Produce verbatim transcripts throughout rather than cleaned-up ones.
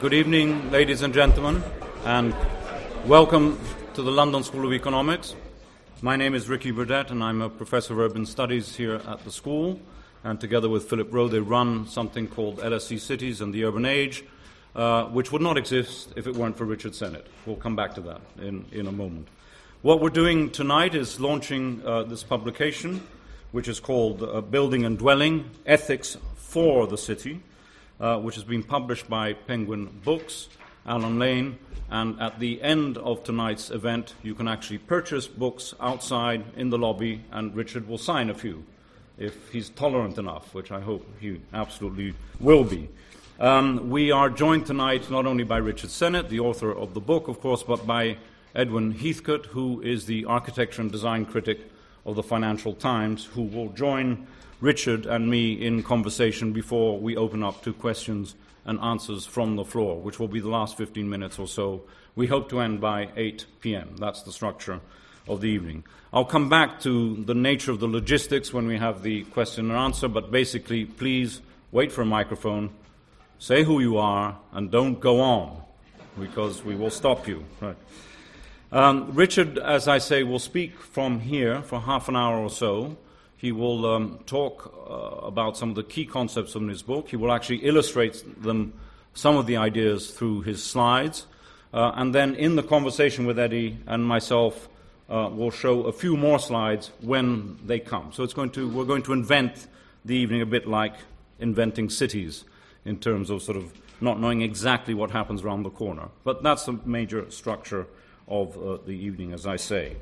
Good evening, ladies and gentlemen, and welcome to the London School of Economics. My name is Ricky Burdett, and I'm a professor of urban studies here at the school. And together with Philip Rowe, they run something called L S E Cities and the Urban Age, uh, which would not exist if it weren't for Richard Sennett. We'll come back to that in, in a moment. What we're doing tonight is launching uh, this publication, which is called uh, Building and Dwelling, Ethics for the City, Uh, which has been published by Penguin Books, Alan Lane, and at the end of tonight's event you can actually purchase books outside in the lobby, and Richard will sign a few if he's tolerant enough, which I hope he absolutely will be. Um, we are joined tonight not only by Richard Sennett, the author of the book, of course, but by Edwin Heathcote, who is the architecture and design critic of the Financial Times, who will join Richard and me in conversation before we open up to questions and answers from the floor, which will be the last fifteen minutes or so. We hope to end by eight p.m. That's the structure of the evening. I'll come back to the nature of the logistics when we have the question and answer, but basically, please wait for a microphone, say who you are, and don't go on, because we will stop you. Right. Um, Richard, as I say, will speak from here for half an hour or so. He will um, talk uh, about some of the key concepts in his book. He will actually illustrate them, some of the ideas through his slides. Uh, and then in the conversation with Eddie and myself, uh, we'll show a few more slides when they come. So it's going to, we're going to invent the evening a bit like inventing cities in terms of sort of not knowing exactly what happens around the corner. But that's the major structure of uh, the evening, as I say.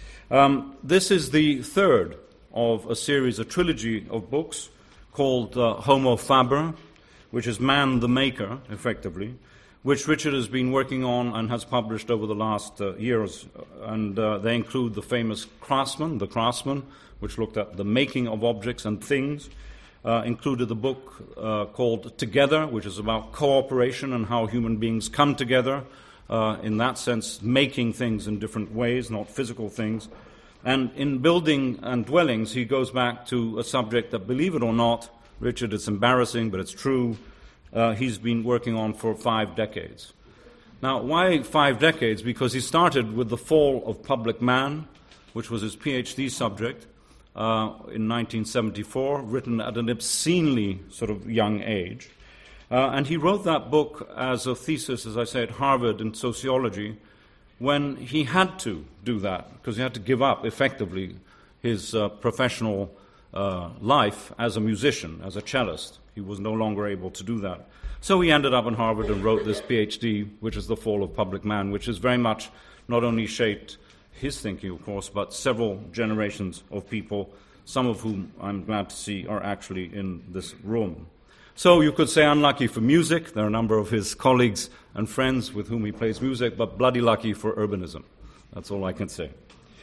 Um, this is the third of a series, a trilogy of books called uh, Homo Faber, which is Man the Maker, effectively, which Richard has been working on and has published over the last uh, years. And uh, they include the famous Craftsman, The Craftsman, which looked at the making of objects and things, uh, included the book uh, called Together, which is about cooperation and how human beings come together, uh, in that sense, making things in different ways, not physical things. And in Building and Dwellings, he goes back to a subject that, believe it or not, Richard, it's embarrassing, but it's true, uh, he's been working on for five decades. Now, why five decades? Because he started with The Fall of Public Man, which was his PhD subject uh, in nineteen seventy-four, written at an obscenely sort of young age. Uh, and he wrote that book as a thesis, as I say, at Harvard in sociology, when he had to do that, because he had to give up, effectively, his uh, professional uh, life as a musician, as a cellist. He was no longer able to do that. So he ended up in Harvard and wrote this PhD, which is The Fall of Public Man, which has very much not only shaped his thinking, of course, but several generations of people, some of whom I'm glad to see are actually in this room. So you could say unlucky for music. There are a number of his colleagues and friends with whom he plays music, but bloody lucky for urbanism. That's all I can say.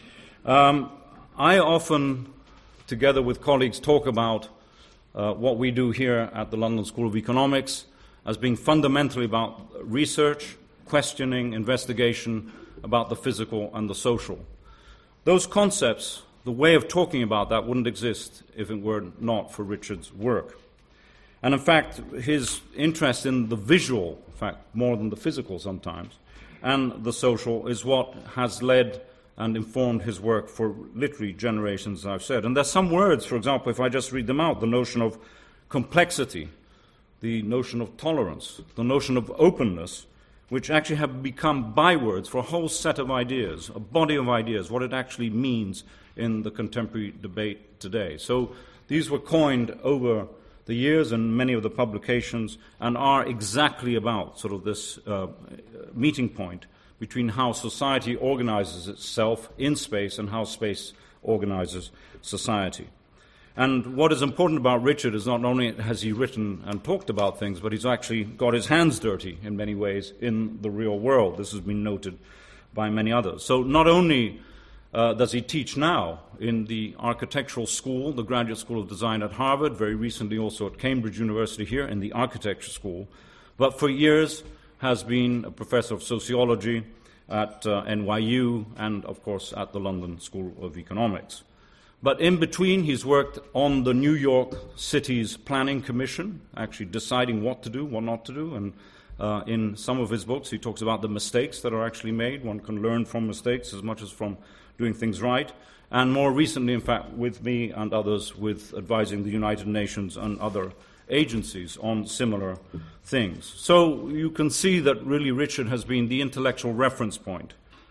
Um, I often, together with colleagues, talk about uh, what we do here at the London School of Economics as being fundamentally about research, questioning, investigation about the physical and the social. Those concepts, the way of talking about that, wouldn't exist if it were not for Richard's work. And in fact, his interest in the visual, in fact, more than the physical sometimes, and the social is what has led and informed his work for literally generations, as I've said. And there's some words, for example, if I just read them out, the notion of complexity, the notion of tolerance, the notion of openness, which actually have become bywords for a whole set of ideas, a body of ideas, what it actually means in the contemporary debate today. So these were coined over the years and many of the publications, and are exactly about sort of this uh, meeting point between how society organizes itself in space and how space organizes society. And what is important about Richard is not only has he written and talked about things, but he's actually got his hands dirty in many ways in the real world. This has been noted by many others. So not only Uh, does he teach now in the architectural school, the Graduate School of Design at Harvard, very recently also at Cambridge University here in the architecture school, but for years has been a professor of sociology at uh, N Y U and, of course, at the London School of Economics. But in between, he's worked on the New York City's Planning Commission, actually deciding what to do, what not to do, and Uh, in some of his books, he talks about the mistakes that are actually made. One can learn from mistakes as much as from doing things right. And more recently, in fact, with me and others, with advising the United Nations and other agencies on similar things. So you can see that really Richard has been the intellectual reference point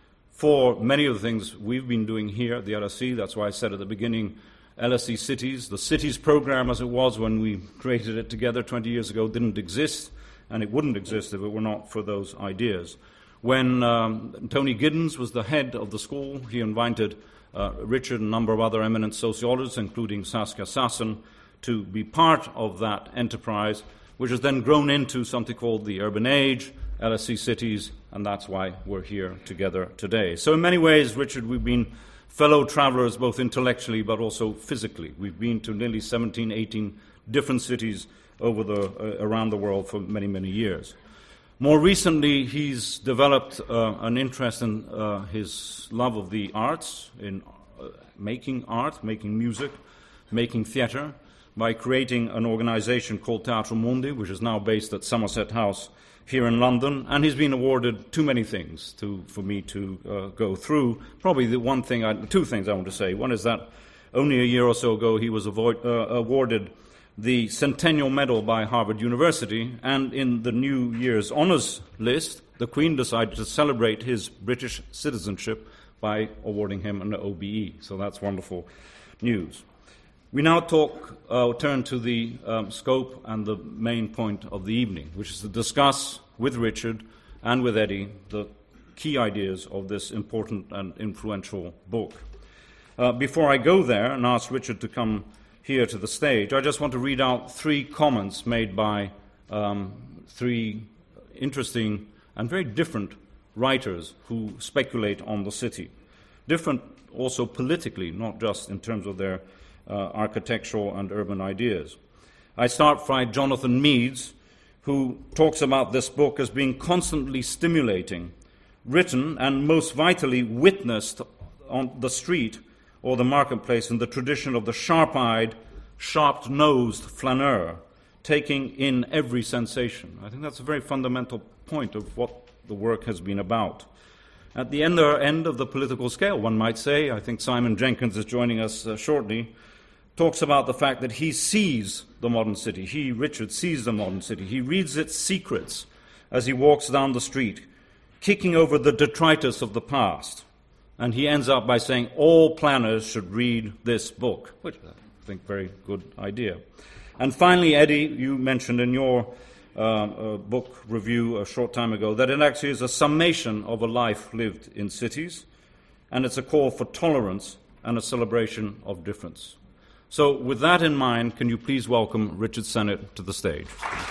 for many of the things we've been doing here at the L S E. That's why I said at the beginning, L S E Cities, the Cities program as it was when we created it together twenty years ago, didn't exist, and it wouldn't exist if it were not for those ideas. When um, Tony Giddens was the head of the school, he invited uh, Richard and a number of other eminent sociologists, including Saskia Sassen, to be part of that enterprise, which has then grown into something called the Urban Age, L S E Cities, and that's why we're here together today. So in many ways, Richard, we've been fellow travelers both intellectually but also physically. We've been to nearly seventeen, eighteen different cities over the, uh, around the world for many, many years. More recently, he's developed uh, an interest in uh, his love of the arts, in uh, making art, making music, making theatre, by creating an organization called Teatro Mundi, which is now based at Somerset House here in London, and he's been awarded too many things to, for me to uh, go through. Probably the one thing, I, two things I want to say. One is that only a year or so ago he was avoid, uh, awarded the Centennial Medal by Harvard University, and in the New Year's Honours list, the Queen decided to celebrate his British citizenship by awarding him an O B E. So that's wonderful news. We now talk, uh, turn to the um, scope and the main point of the evening, which is to discuss with Richard and with Eddie the key ideas of this important and influential book. Uh, before I go there and ask Richard to come here to the stage, I just want to read out three comments made by um, three interesting and very different writers who speculate on the city. Different also politically, not just in terms of their Uh, architectural and urban ideas. I start by Jonathan Meades, who talks about this book as being constantly stimulating, written and most vitally witnessed on the street or the marketplace in the tradition of the sharp-eyed, sharp-nosed flaneur, taking in every sensation. I think that's a very fundamental point of what the work has been about. At the end, end of the political scale, one might say, I think Simon Jenkins is joining us uh, shortly, talks about the fact that he sees the modern city. He, Richard, sees the modern city. He reads its secrets as he walks down the street, kicking over the detritus of the past. And he ends up by saying all planners should read this book, which I think very good idea. And finally, Eddie, you mentioned in your uh, uh, book review a short time ago that it actually is a summation of a life lived in cities, and it's a call for tolerance and a celebration of difference. So with that in mind, can you please welcome Richard Sennett to the stage?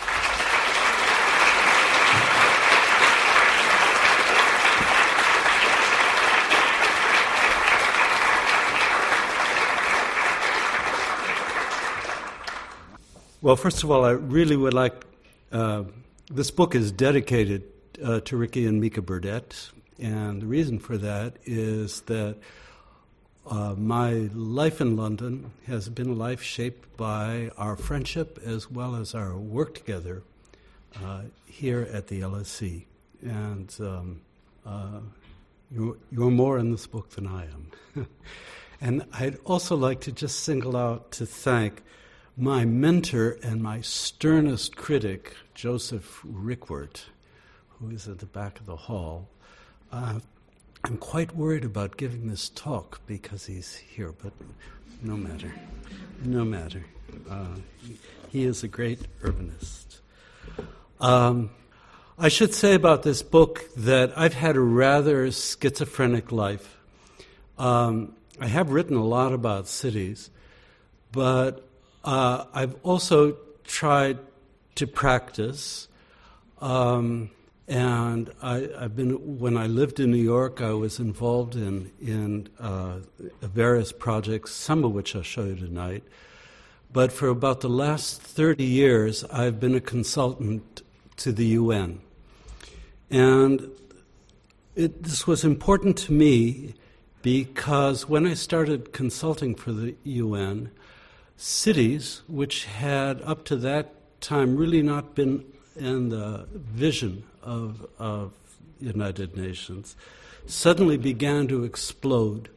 Well, first of all, I really would like, uh, this book is dedicated uh, to Ricky and Mika Burdett, and the reason for that is that Uh, my life in London has been a life shaped by our friendship as well as our work together uh, here at the L S E. And um, uh, you're, you're more in this book than I am. And I'd also like to just single out to thank my mentor and my sternest critic, Joseph Rickwert, who is at the back of the hall. Uh, I'm quite worried about giving this talk because he's here, but no matter. No matter. Uh, he is a great urbanist. Um, I should say about this book that I've had a rather schizophrenic life. Um, I have written a lot about cities, but uh, I've also tried to practice. Um, And I, I've been, when I lived in New York, I was involved in in uh, various projects, some of which I'll show you tonight. But for about the last thirty years, I've been a consultant to the U N. And it, this was important to me because when I started consulting for the U N, cities, which had up to that time really not been and the vision of, of United Nations suddenly began to explode.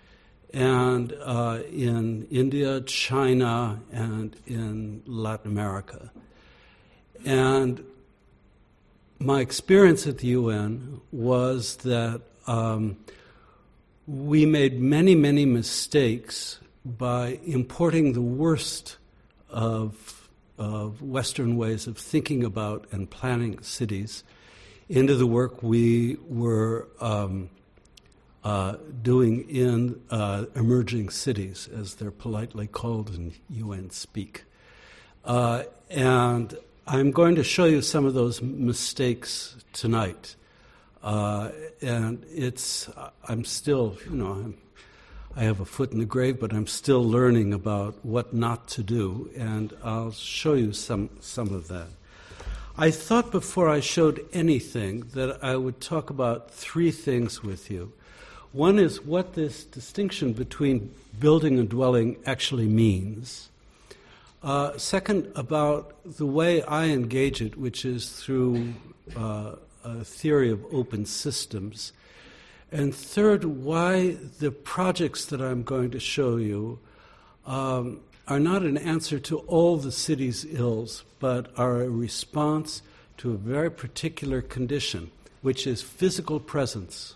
And uh, in India, China, and in Latin America. And my experience at the U N was that um, we made many, many mistakes by importing the worst of, of Western ways of thinking about and planning cities into the work we were um, uh, doing in uh, emerging cities, as they're politely called in U N speak. Uh, and I'm going to show you some of those mistakes tonight. Uh, and it's, I'm still, you know, I'm, I have a foot in the grave, but I'm still learning about what not to do, and I'll show you some, some of that. I thought before I showed anything that I would talk about three things with you. One is what this distinction between building and dwelling actually means. Uh, second, about the way I engage it, which is through uh, a theory of open systems. And third, why the projects that I'm going to show you um, are not an answer to all the city's ills, but are a response to a very particular condition, which is physical presence,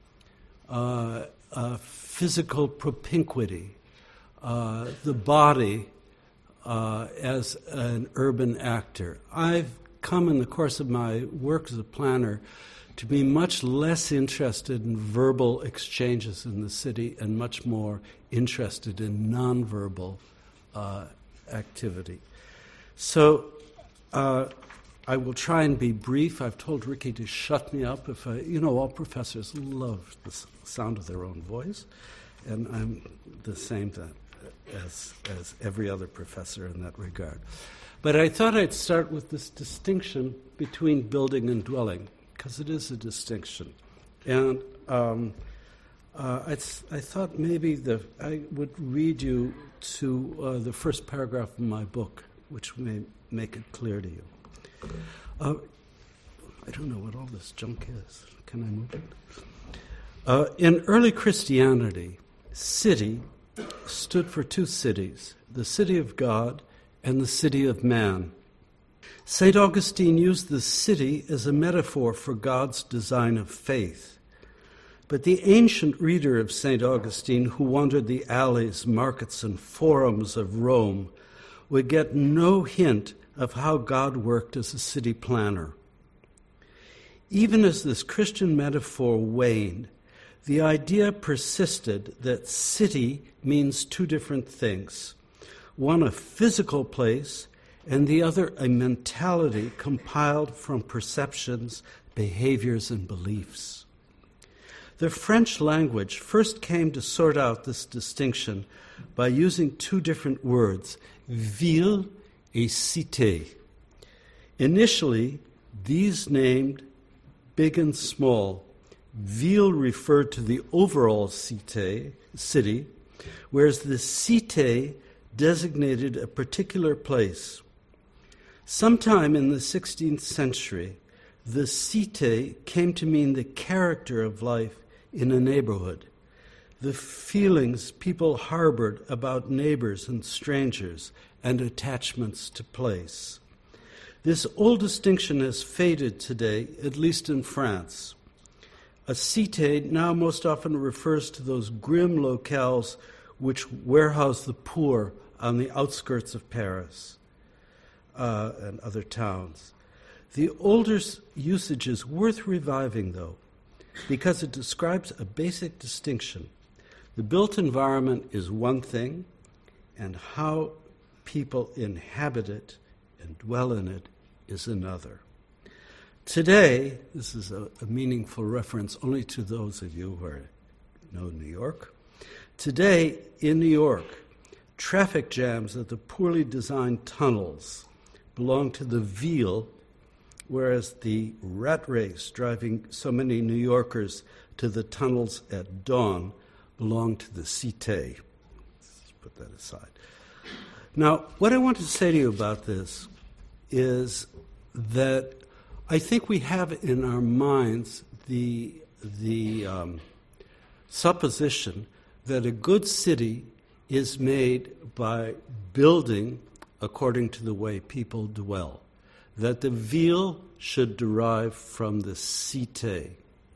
uh, uh, physical propinquity, uh, the body uh, as an urban actor. I've come in the course of my work as a planner to be much less interested in verbal exchanges in the city and much more interested in nonverbal uh, activity. So uh, I will try and be brief. I've told Ricky to shut me up. If I, you know, all professors love the sound of their own voice, and I'm the same that, as, as every other professor in that regard. But I thought I'd start with this distinction between building and dwelling, because it is a distinction. And um, uh, I, th- I thought maybe the, I would read you to uh, the first paragraph of my book, which may make it clear to you. Uh, I don't know what all this junk is. Can I move it? Uh, in early Christianity, city stood for two cities, the city of God and the city of man. Saint Augustine used the city as a metaphor for God's design of faith. But the ancient reader of Saint Augustine, who wandered the alleys, markets, and forums of Rome, would get no hint of how God worked as a city planner. Even as this Christian metaphor waned, the idea persisted that city means two different things. One, a physical place, and the other, a mentality compiled from perceptions, behaviors, and beliefs. The French language first came to sort out this distinction by using two different words, ville et cité. Initially, these named big and small. Ville referred to the overall cité, city, whereas the cité designated a particular place. Sometime in the sixteenth century, the cité came to mean the character of life in a neighborhood, the feelings people harbored about neighbors and strangers, and attachments to place. This old distinction has faded today, at least in France. A cité now most often refers to those grim locales which warehouse the poor on the outskirts of Paris uh, and other towns. The older usage is worth reviving, though, because it describes a basic distinction. The built environment is one thing, and how people inhabit it and dwell in it is another. Today, this is a, a meaningful reference only to those of you who are, know New York. Today, in New York, traffic jams at the poorly designed tunnels belong to the ville, whereas the rat race driving so many New Yorkers to the tunnels at dawn belong to the cité. Let's put that aside. Now, what I want to say to you about this is that I think we have in our minds the, the um, supposition that a good city is made by building according to the way people dwell, that the ville should derive from the cité.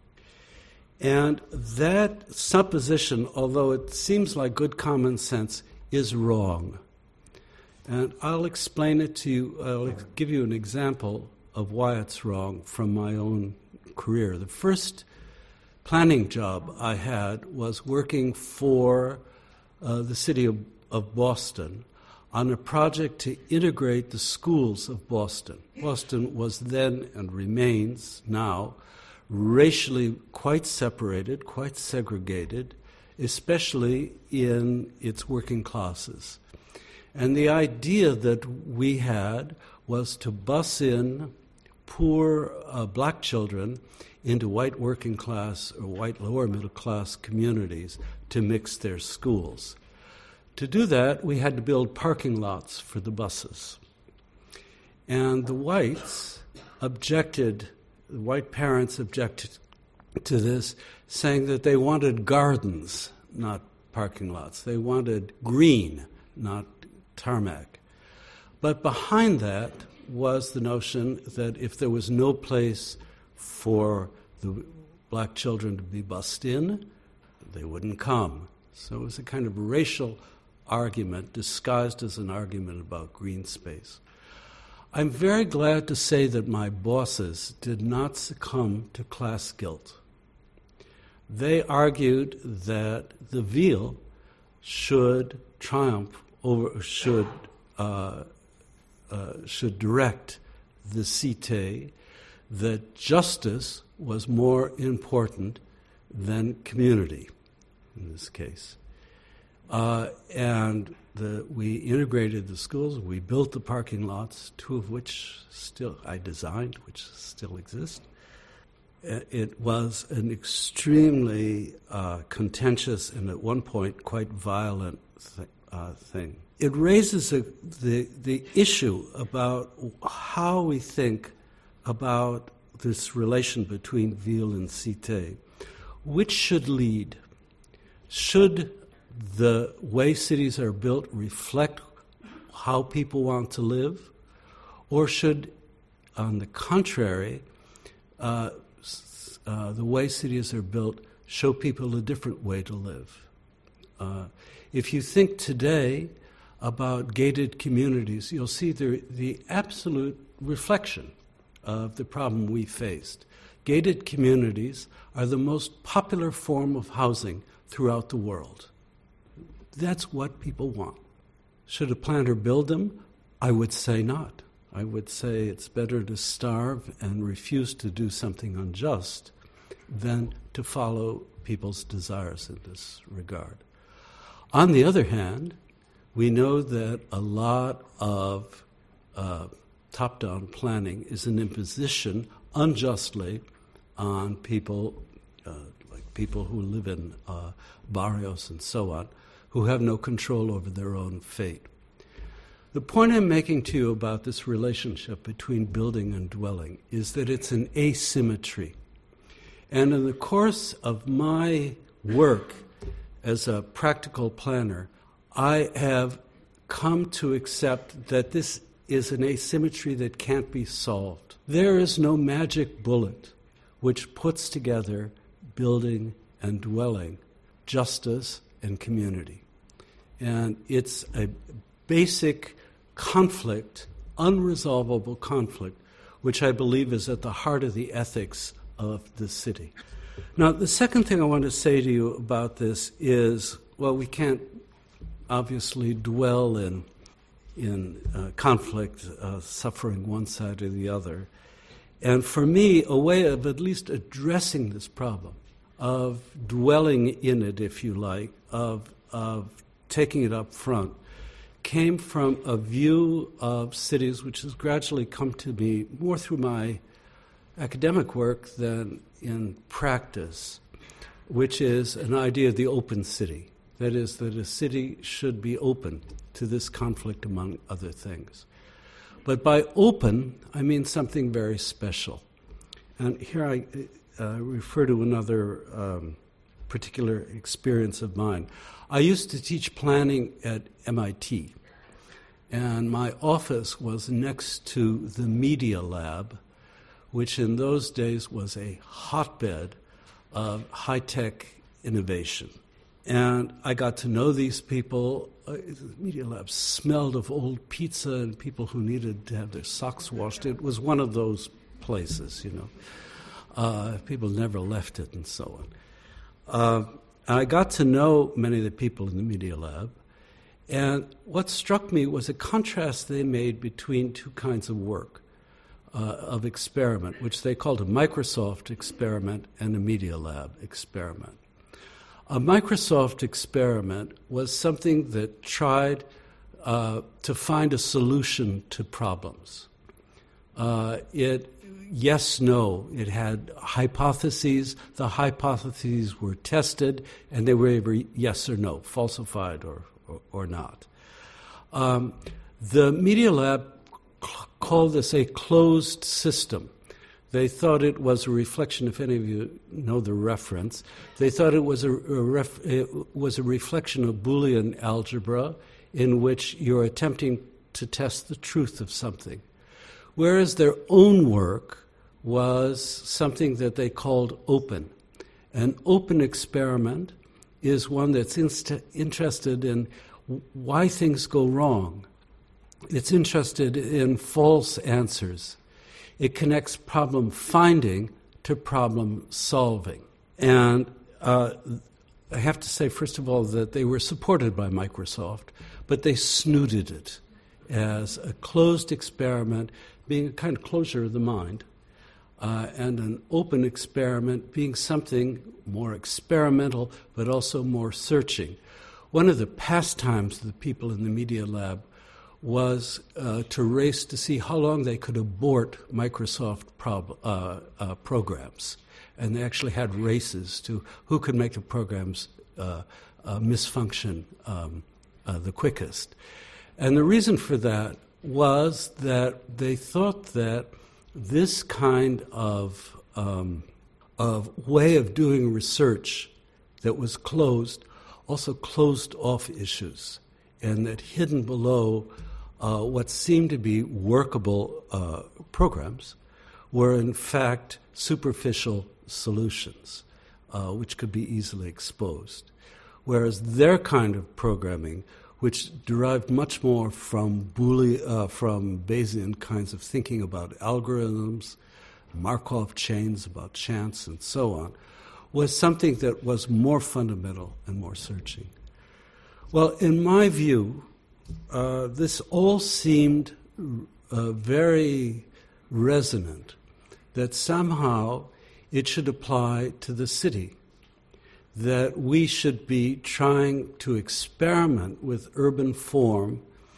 And that supposition, although it seems like good common sense, is wrong. And I'll explain it to you, I'll give you an example of why it's wrong from my own career. The first planning job I had was working for uh, the city of, of Boston on a project to integrate the schools of Boston. Boston was then, and remains now, racially quite separated, quite segregated, especially in its working classes. And the idea that we had was to bus in poor uh, black children into white working class or white lower middle class communities to mix their schools. To do that, we had to build parking lots for the buses. And the whites objected, the white parents objected to this, saying that they wanted gardens, not parking lots. They wanted green, not tarmac. But behind that was the notion that if there was no place for the black children to be bussed in, they wouldn't come. So it was a kind of racial argument disguised as an argument about green space. I'm very glad to say that my bosses did not succumb to class guilt. They argued that the ville should triumph over, should uh, uh, should direct the cité, that justice was more important than community in this case. Uh, and the, we integrated the schools, we built the parking lots, two of which still I designed, which still exist. It was an extremely uh, contentious and at one point quite violent th- uh, thing. It raises a, the, the issue about how we think about this relation between ville and cité. Which should lead? Should the way cities are built reflect how people want to live? Or should, on the contrary, uh, uh, the way cities are built show people a different way to live? Uh, if you think today about gated communities, you'll see the, the absolute reflection of the problem we faced. Gated communities are the most popular form of housing throughout the world. That's what people want. Should a planner build them? I would say not. I would say it's better to starve and refuse to do something unjust than to follow people's desires in this regard. On the other hand, we know that a lot of uh, top-down planning is an imposition unjustly on people, uh, like people who live in uh, barrios and so on, who have no control over their own fate. The point I'm making to you about this relationship between building and dwelling is that it's an asymmetry. And in the course of my work as a practical planner, I have come to accept that this is an asymmetry that can't be solved. There is no magic bullet which puts together building and dwelling, justice and community. And it's a basic conflict, unresolvable conflict, which I believe is at the heart of the ethics of the city. Now, the second thing I want to say to you about this is, well, we can't obviously dwell in in uh, conflict, uh, suffering one side or the other. And for me, a way of at least addressing this problem, of dwelling in it, if you like, of of taking it up front, came from a view of cities which has gradually come to me more through my academic work than in practice, which is an idea of the open city. That is, that a city should be open to this conflict, among other things. But by open, I mean something very special. And here I uh, refer to another um, particular experience of mine. I used to teach planning at M I T, and my office was next to the Media Lab, which in those days was a hotbed of high-tech innovation. And I got to know these people. Uh, the Media Lab smelled of old pizza and people who needed to have their socks washed. It was one of those places, you know. Uh, people never left it and so on. Uh, I got to know many of the people in the Media Lab, and what struck me was a contrast they made between two kinds of work, uh, of experiment, which they called a Microsoft experiment and a Media Lab experiment. A Microsoft experiment was something that tried uh, to find a solution to problems. Uh, it Yes, no. It had hypotheses. The hypotheses were tested, and they were either yes or no, falsified or, or, or not. Um, the Media Lab c- called this a closed system. They thought it was a reflection, if any of you know the reference, they thought it was a, a, ref, it was a reflection of Boolean algebra in which you're attempting to test the truth of something. Whereas their own work was something that they called open. An open experiment is one that's inst- interested in why things go wrong. It's interested in false answers. It connects problem finding to problem solving. And uh, I have to say, first of all, that they were supported by Microsoft, but they snooted it as a closed experiment, being a kind of closure of the mind, uh, and an open experiment being something more experimental, but also more searching. One of the pastimes of the people in the Media Lab was uh, to race to see how long they could abort Microsoft prob- uh, uh, programs. And they actually had races to who could make the programs uh, uh, misfunction um, uh, the quickest. And the reason for that was that they thought that this kind of, um, of way of doing research that was closed also closed off issues, and that hidden below uh, what seemed to be workable uh, programs were in fact superficial solutions, uh, which could be easily exposed. Whereas their kind of programming, which derived much more from Boole, uh, from Bayesian kinds of thinking about algorithms, Markov chains about chance, and so on, was something that was more fundamental and more searching. Well, in my view, uh, this all seemed uh, very resonant, that somehow it should apply to the city, that we should be trying to experiment with urban form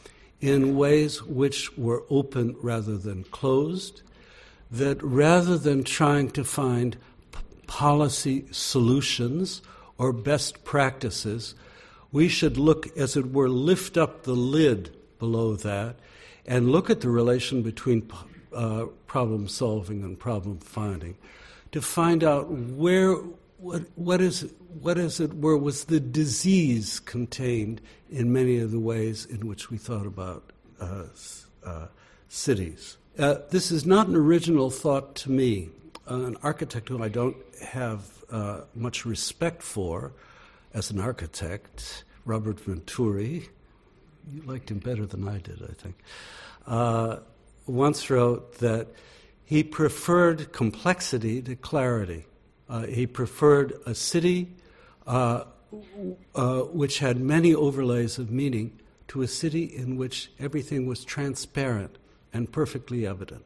in ways which were open rather than closed, that rather than trying to find p- policy solutions or best practices, we should look, as it were, lift up the lid below that and look at the relation between uh, problem solving and problem finding to find out where what what is what is it where was the disease contained in many of the ways in which we thought about uh, uh, cities. Uh, this is not an original thought to me. Uh, an architect whom I don't have uh, much respect for as an architect, Robert Venturi, you liked him better than I did, I think, uh, once wrote that he preferred complexity to clarity. Uh, he preferred a city uh, uh, which had many overlays of meaning to a city in which everything was transparent and perfectly evident.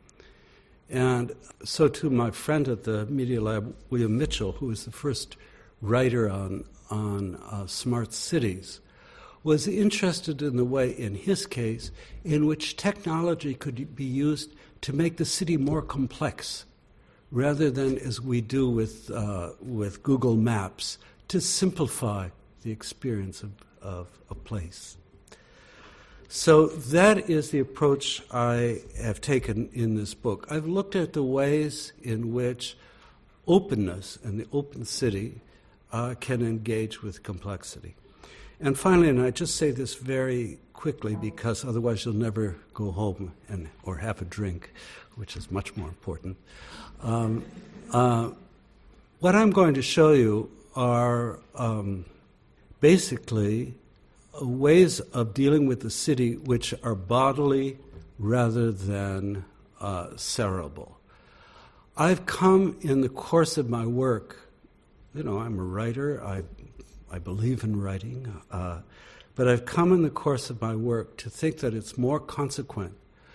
And so too my friend at the Media Lab, William Mitchell, who was the first writer on, on uh, smart cities, was interested in the way, in his case, in which technology could be used to make the city more complex, rather than, as we do with uh, with Google Maps, to simplify the experience of, of a place. So that is the approach I have taken in this book. I've looked at the ways in which openness and the open city uh, can engage with complexity. And finally, and I just say this very quickly because otherwise you'll never go home and or have a drink, which is much more important. Um, uh, what I'm going to show you are um, basically ways of dealing with the city which are bodily rather than uh, cerebral. I've come in the course of my work, you know, I'm a writer, I, I believe in writing, uh, but I've come in the course of my work to think that it's more consequent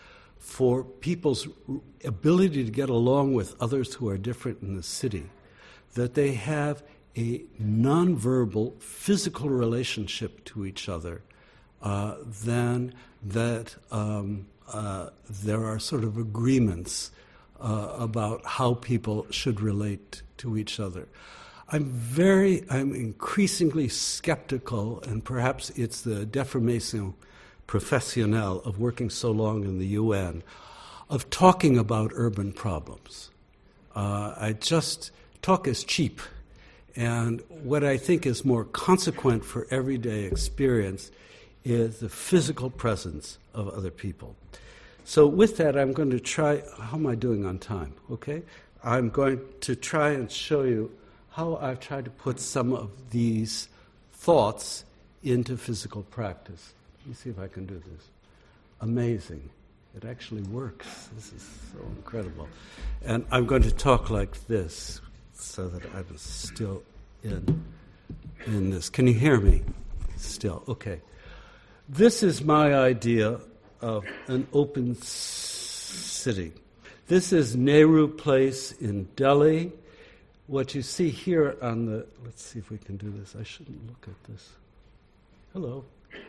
for people's ability to get along with others who are different in the city, that they have a nonverbal physical relationship to each other, uh, than that um, uh, there are sort of agreements uh, about how people should relate to each other. I'm very, I'm increasingly skeptical, and perhaps it's the deformation professionnelle of working so long in the U N, of talking about urban problems. Uh, I just, talk is cheap. And what I think is more consequent for everyday experience is the physical presence of other people. So with that, I'm going to try, how am I doing on time? Okay? I'm going to try and show you how I've tried to put some of these thoughts into physical practice. Let me see if I can do this. Amazing. It actually works. This is so incredible. And I'm going to talk like this, so that I'm still in in this. Can you hear me? Still, okay. This is my idea of an open s- city. This is Nehru Place in Delhi. What you see here on the, let's see if we can do this. I shouldn't look at this. Hello.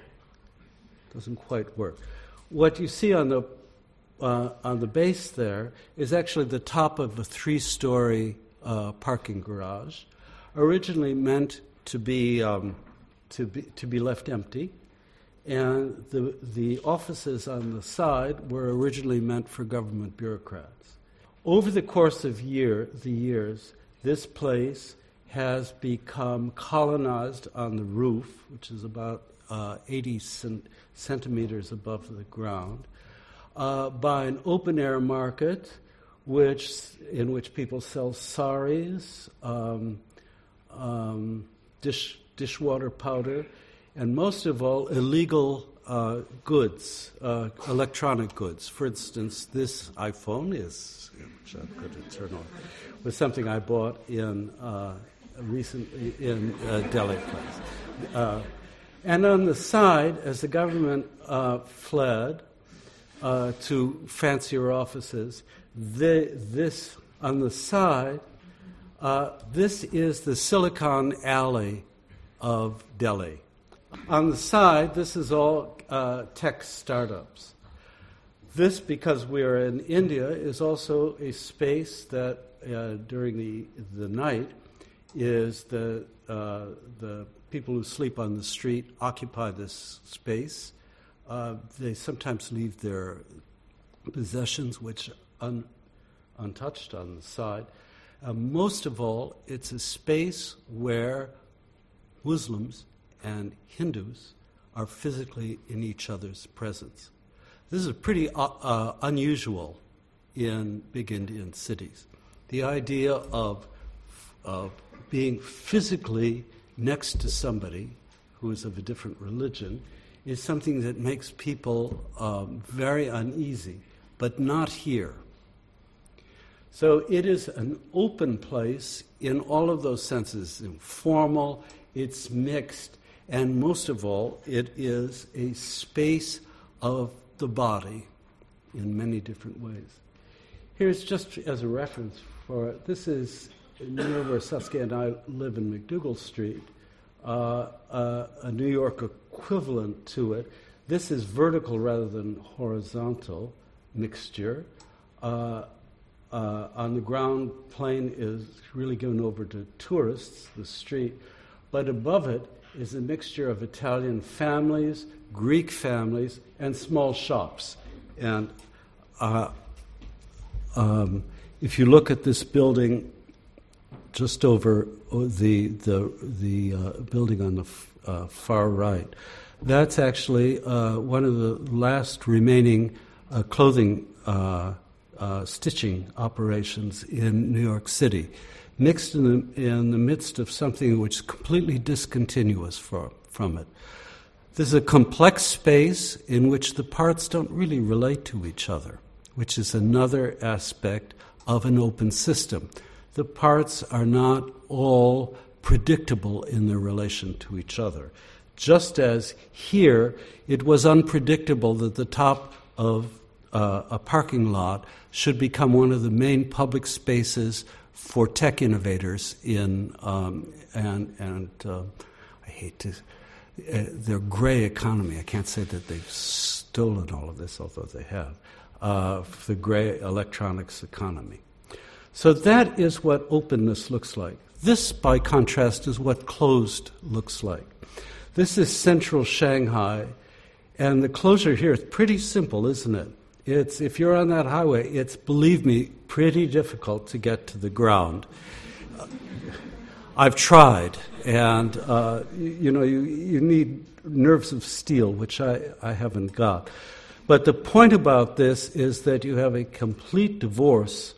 Doesn't quite work. What you see on the uh, on the base there is actually the top of a three-story Uh, parking garage, originally meant to be um, to be to be left empty, and the the offices on the side were originally meant for government bureaucrats. Over the course of year the years, this place has become colonized on the roof, which is about uh, eighty cent- centimeters above the ground, uh, by an open air market, which in which people sell saris, um, um, dish dishwater powder, and most of all, illegal uh, goods, uh, electronic goods. For instance, this iPhone is, which I'm going to turn on, was something I bought in uh, recently in uh, Delhi Place. Uh, and on the side, as the government uh, fled uh, to fancier offices, The, this, on the side, uh, this is the Silicon Alley of Delhi. On the side, this is all uh, tech startups. This, because we are in India, is also a space that uh, during the the night is the uh, the people who sleep on the street occupy this space. Uh, they sometimes leave their possessions, which Un, untouched on the side. Uh, most of all, it's a space where Muslims and Hindus are physically in each other's presence. This is pretty uh, uh, unusual in big Indian cities. The idea of, of being physically next to somebody who is of a different religion is something that makes people um, very uneasy, but not here. So it is an open place in all of those senses. Informal, it's mixed, and most of all, it is a space of the body in many different ways. Here's just as a reference for it. This is near where Saskia and I live in McDougall Street, uh, uh, a New York equivalent to it. This is vertical rather than horizontal mixture. Uh, Uh, on the ground plane is really given over to tourists, the street, but above it is a mixture of Italian families, Greek families, and small shops. And uh, um, if you look at this building just over the the the uh, building on the f- uh, far right, that's actually uh, one of the last remaining uh, clothing uh, uh, stitching operations in New York City, mixed in the, in the midst of something which is completely discontinuous for, from it. This is a complex space in which the parts don't really relate to each other, which is another aspect of an open system. The parts are not all predictable in their relation to each other. Just as here, it was unpredictable that the top of uh, a parking lot should become one of the main public spaces for tech innovators in, um, and, and uh, I hate to, uh, their gray economy. I can't say that they've stolen all of this, although they have, uh, the gray electronics economy. So that is what openness looks like. This, by contrast, is what closed looks like. This is central Shanghai, and the closure here is pretty simple, isn't it? It's, if you're on that highway, it's, believe me, pretty difficult to get to the ground. Uh, I've tried, and uh, you, you know, you, you need nerves of steel, which I, I haven't got. But the point about this is that you have a complete divorce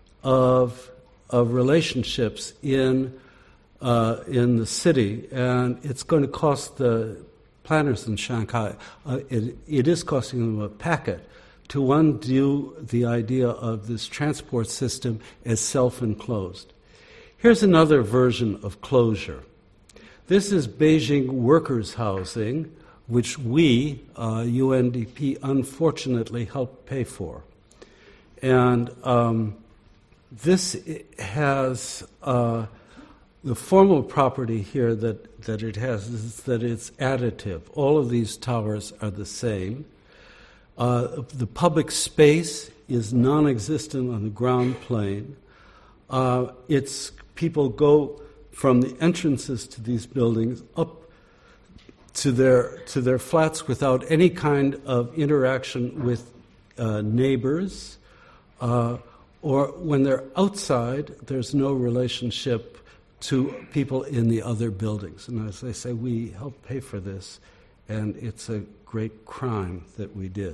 of of relationships in uh, in the city, and it's going to cost the planners in Shanghai. Uh, it, it is costing them a packet to undo the idea of this transport system as self-enclosed. Here's another version of closure. This is Beijing workers' housing, which we, uh, U N D P, unfortunately helped pay for. And um, this has uh, the formal property here that, that it has is that it's additive. All of these towers are the same. Uh, the public space is non-existent on the ground plane. Uh, it's people go from the entrances to these buildings up to their to their flats without any kind of interaction with uh, neighbors. Uh, Or when they're outside, there's no relationship to people in the other buildings. And as I say, we help pay for this, and it's a great crime that we did.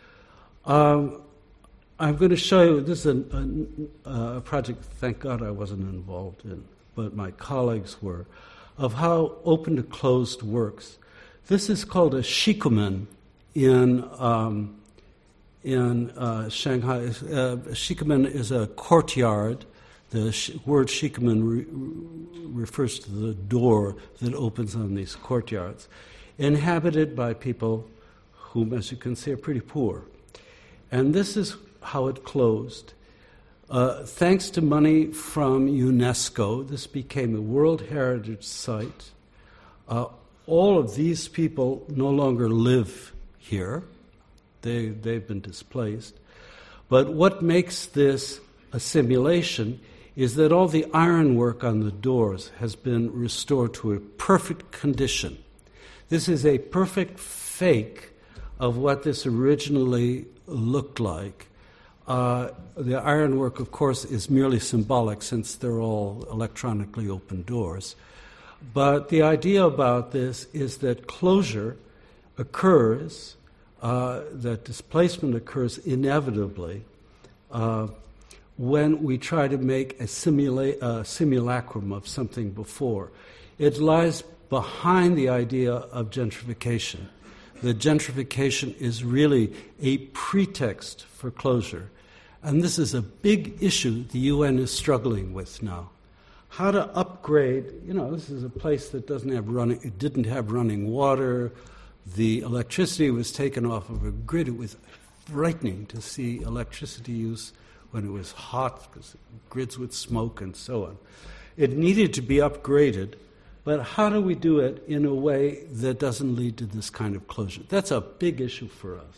Um, I'm going to show you, this is a, a project, thank God I wasn't involved in, but my colleagues were, of how open to closed works. This is called a shikumen in um, In uh, Shanghai. Uh, shikumen is a courtyard. The sh- word shikumen re- refers to the door that opens on these courtyards, inhabited by people whom, as you can see, are pretty poor. And this is how it closed. Uh, thanks to money from UNESCO, this became a World Heritage Site. Uh, all of these people no longer live here. They, they've been displaced. But what makes this a simulation is that all the ironwork on the doors has been restored to a perfect condition. This is a perfect fake of what this originally looked like. Uh, the ironwork, of course, is merely symbolic since they're all electronically open doors. But the idea about this is that closure occurs, uh, that displacement occurs inevitably uh, when we try to make a simula- uh, simulacrum of something before. It lies behind the idea of gentrification. The gentrification is really a pretext for closure. And this is a big issue the U N is struggling with now. How to upgrade, you know, this is a place that doesn't have running, it didn't have running water. The electricity was taken off of a grid. It was frightening to see electricity use when it was hot because grids would smoke and so on. It needed to be upgraded, but how do we do it in a way that doesn't lead to this kind of closure? That's a big issue for us.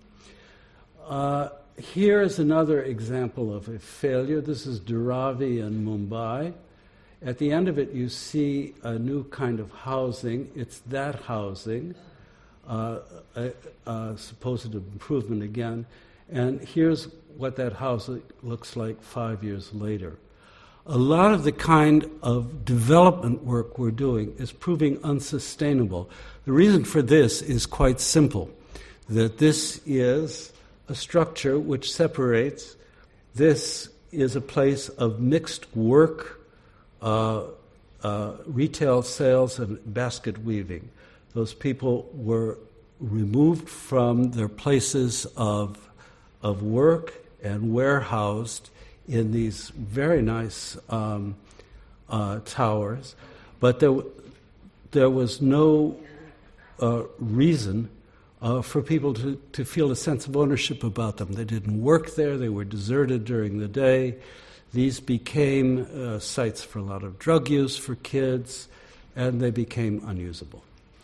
Uh, here is another example of a failure. This is Dharavi in Mumbai. At the end of it, you see a new kind of housing. It's that housing, uh, a, a supposed improvement again. And here's what that house looks like five years later. A lot of the kind of development work we're doing is proving unsustainable. The reason for this is quite simple, that this is a structure which separates. This is a place of mixed work, uh, uh, retail sales, and basket weaving. Those people were removed from their places of, of work and warehoused in these very nice um, uh, towers, but there, there was no uh, reason uh, for people to, to feel a sense of ownership about them. They didn't work there, they were deserted during the day. These became uh, sites for a lot of drug use for kids, and they became unusable.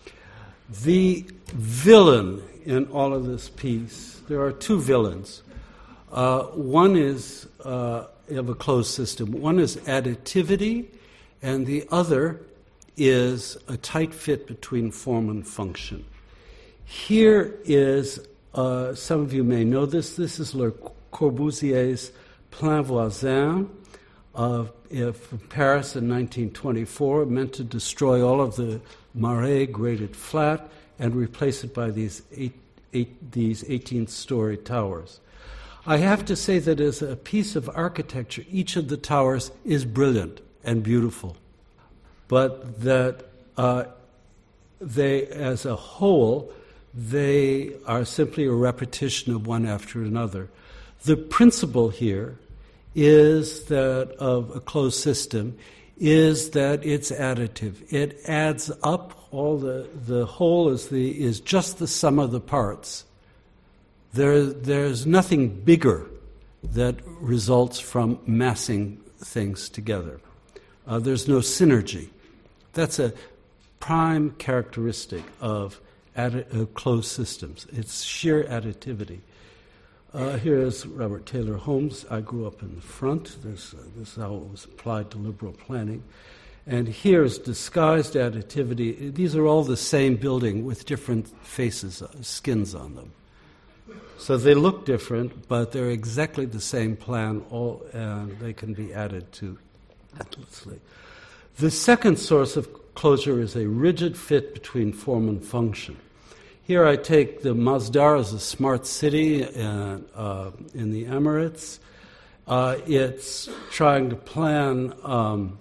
The villain in all of this piece, there are two villains. Uh, one is uh, of a closed system. One is additivity, and the other is a tight fit between form and function. Here is, uh, some of you may know this, this is Le Corbusier's Plan Voisin of, of Paris in nineteen twenty-four, meant to destroy all of the Marais graded flat and replace it by these eight, eight, these eighteenth-story towers. I have to say that as a piece of architecture, each of the towers is brilliant and beautiful, but that uh, they, as a whole, they are simply a repetition of one after another. The principle here is that of a closed system is that it's additive. It adds up. All the the whole is the is just the sum of the parts. There, there's nothing bigger that results from massing things together. Uh, there's no synergy. That's a prime characteristic of addi- uh, closed systems. It's sheer additivity. Uh, here is Robert Taylor Holmes. I grew up in the front. This, uh, this is how it was applied to liberal planning. And here is disguised additivity. These are all the same building with different faces, uh, skins on them. So they look different, but they're exactly the same plan, all, and they can be added to endlessly. The second source of closure is a rigid fit between form and function. Here I take the Masdar as a smart city uh, uh, in the Emirates. Uh, it's trying to plan um,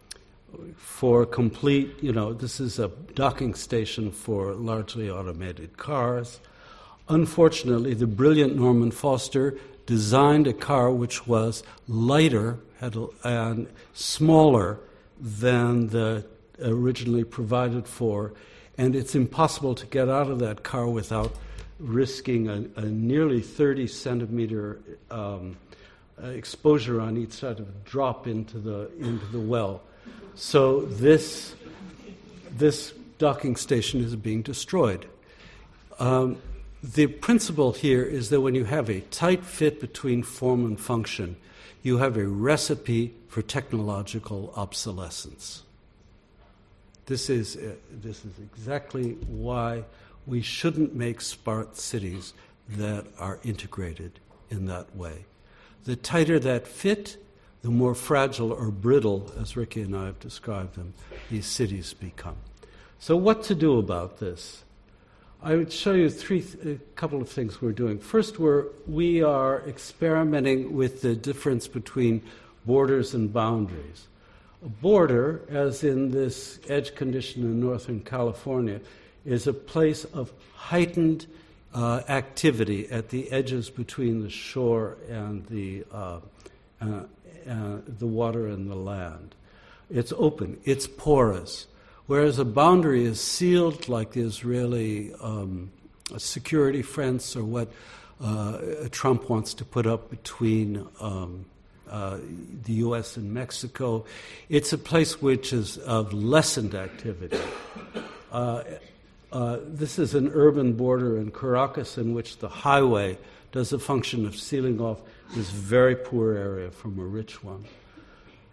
for complete, you know, this is a docking station for largely automated cars. Unfortunately, the brilliant Norman Foster designed a car which was lighter had a, and smaller than the originally provided for, and it's impossible to get out of that car without risking a, a nearly thirty centimeter um, uh, exposure on each side of a drop into the into the well. So this this docking station is being destroyed. Um, The principle here is that when you have a tight fit between form and function, you have a recipe for technological obsolescence. This is, uh, this is exactly why we shouldn't make smart cities that are integrated in that way. The tighter that fit, the more fragile or brittle, as Ricky and I have described them, these cities become. So what to do about this? I would show you three, a couple of things we're doing. First, we're, we are experimenting with the difference between borders and boundaries. A border, as in this edge condition in Northern California, is a place of heightened uh, activity at the edges between the shore and the, uh, uh, uh, the water and the land. It's open, it's porous. Whereas a boundary is sealed, like the Israeli um, security fence or what uh, Trump wants to put up between um, uh, the U S and Mexico. It's a place which is of lessened activity. Uh, uh, this is an urban border in Caracas in which the highway does a function of sealing off this very poor area from a rich one.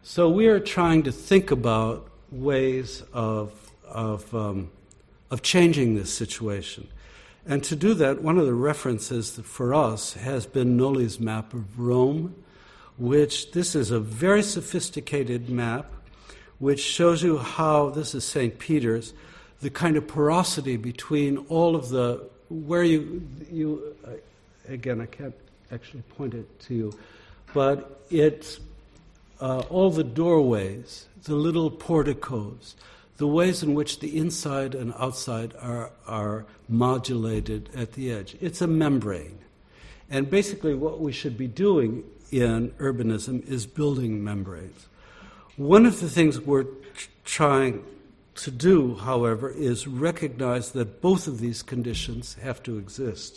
So we are trying to think about ways of of um, of changing this situation. And to do that, one of the references for us has been Noli's map of Rome, which this is a very sophisticated map which shows you how, this is Saint Peter's, the kind of porosity between all of the, where you, you uh, again, I can't actually point it to you, but it's uh, all the doorways, the little porticos, the ways in which the inside and outside are, are modulated at the edge. It's a membrane. And basically what we should be doing in urbanism is building membranes. One of the things we're t- trying to do, however, is recognize that both of these conditions have to exist.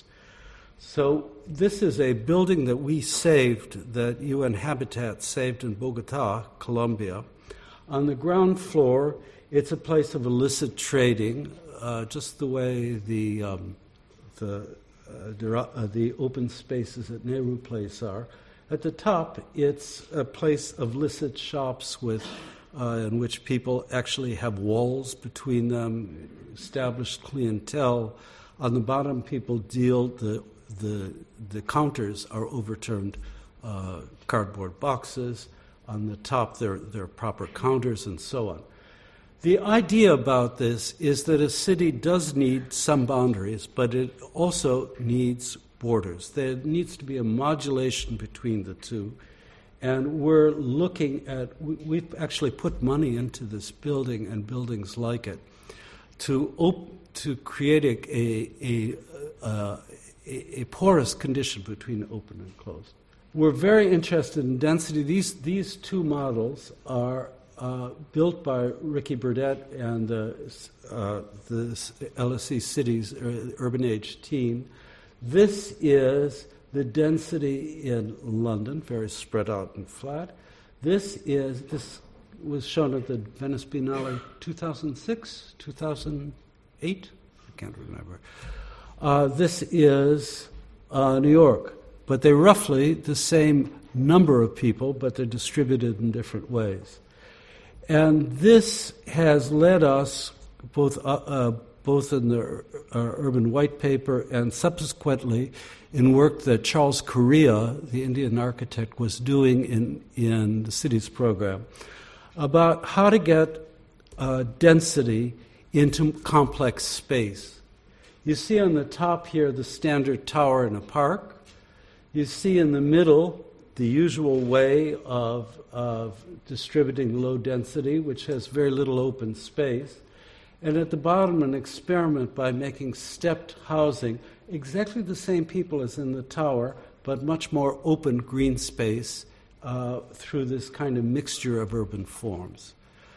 So this is a building that we saved, that U N Habitat saved in Bogota, Colombia. On the ground floor, it's a place of illicit trading, uh, just the way the um, the uh, uh, the open spaces at Nehru Place are. At the top, it's a place of licit shops with uh, in which people actually have walls between them, established clientele. On the bottom, people deal the the the counters are overturned uh, cardboard boxes. On the top, there there are proper counters and so on. The idea about this is that a city does need some boundaries, but it also needs borders. There needs to be a modulation between the two. And we're looking at, we've actually put money into this building and buildings like it to op- to create a, a, a, uh, a porous condition between open and closed. We're very interested in density. These, these two models are Uh, built by Ricky Burdett and the, uh, the L S E Cities uh, Urban Age team. This is the density in London, very spread out and flat. This is this was shown at the Venice Biennale two thousand six, two thousand eight, I can't remember. Uh, this is uh, New York, but they're roughly the same number of people, but they're distributed in different ways. And this has led us, both uh, uh, both in the uh, Urban White Paper and subsequently in work that Charles Correa, the Indian architect, was doing in, in the cities program, about how to get uh, density into complex space. You see on the top here the standard tower in a park. You see in the middle the usual way of, of distributing low density, which has very little open space. And at the bottom, an experiment by making stepped housing, exactly the same people as in the tower, but much more open green space uh, through this kind of mixture of urban forms.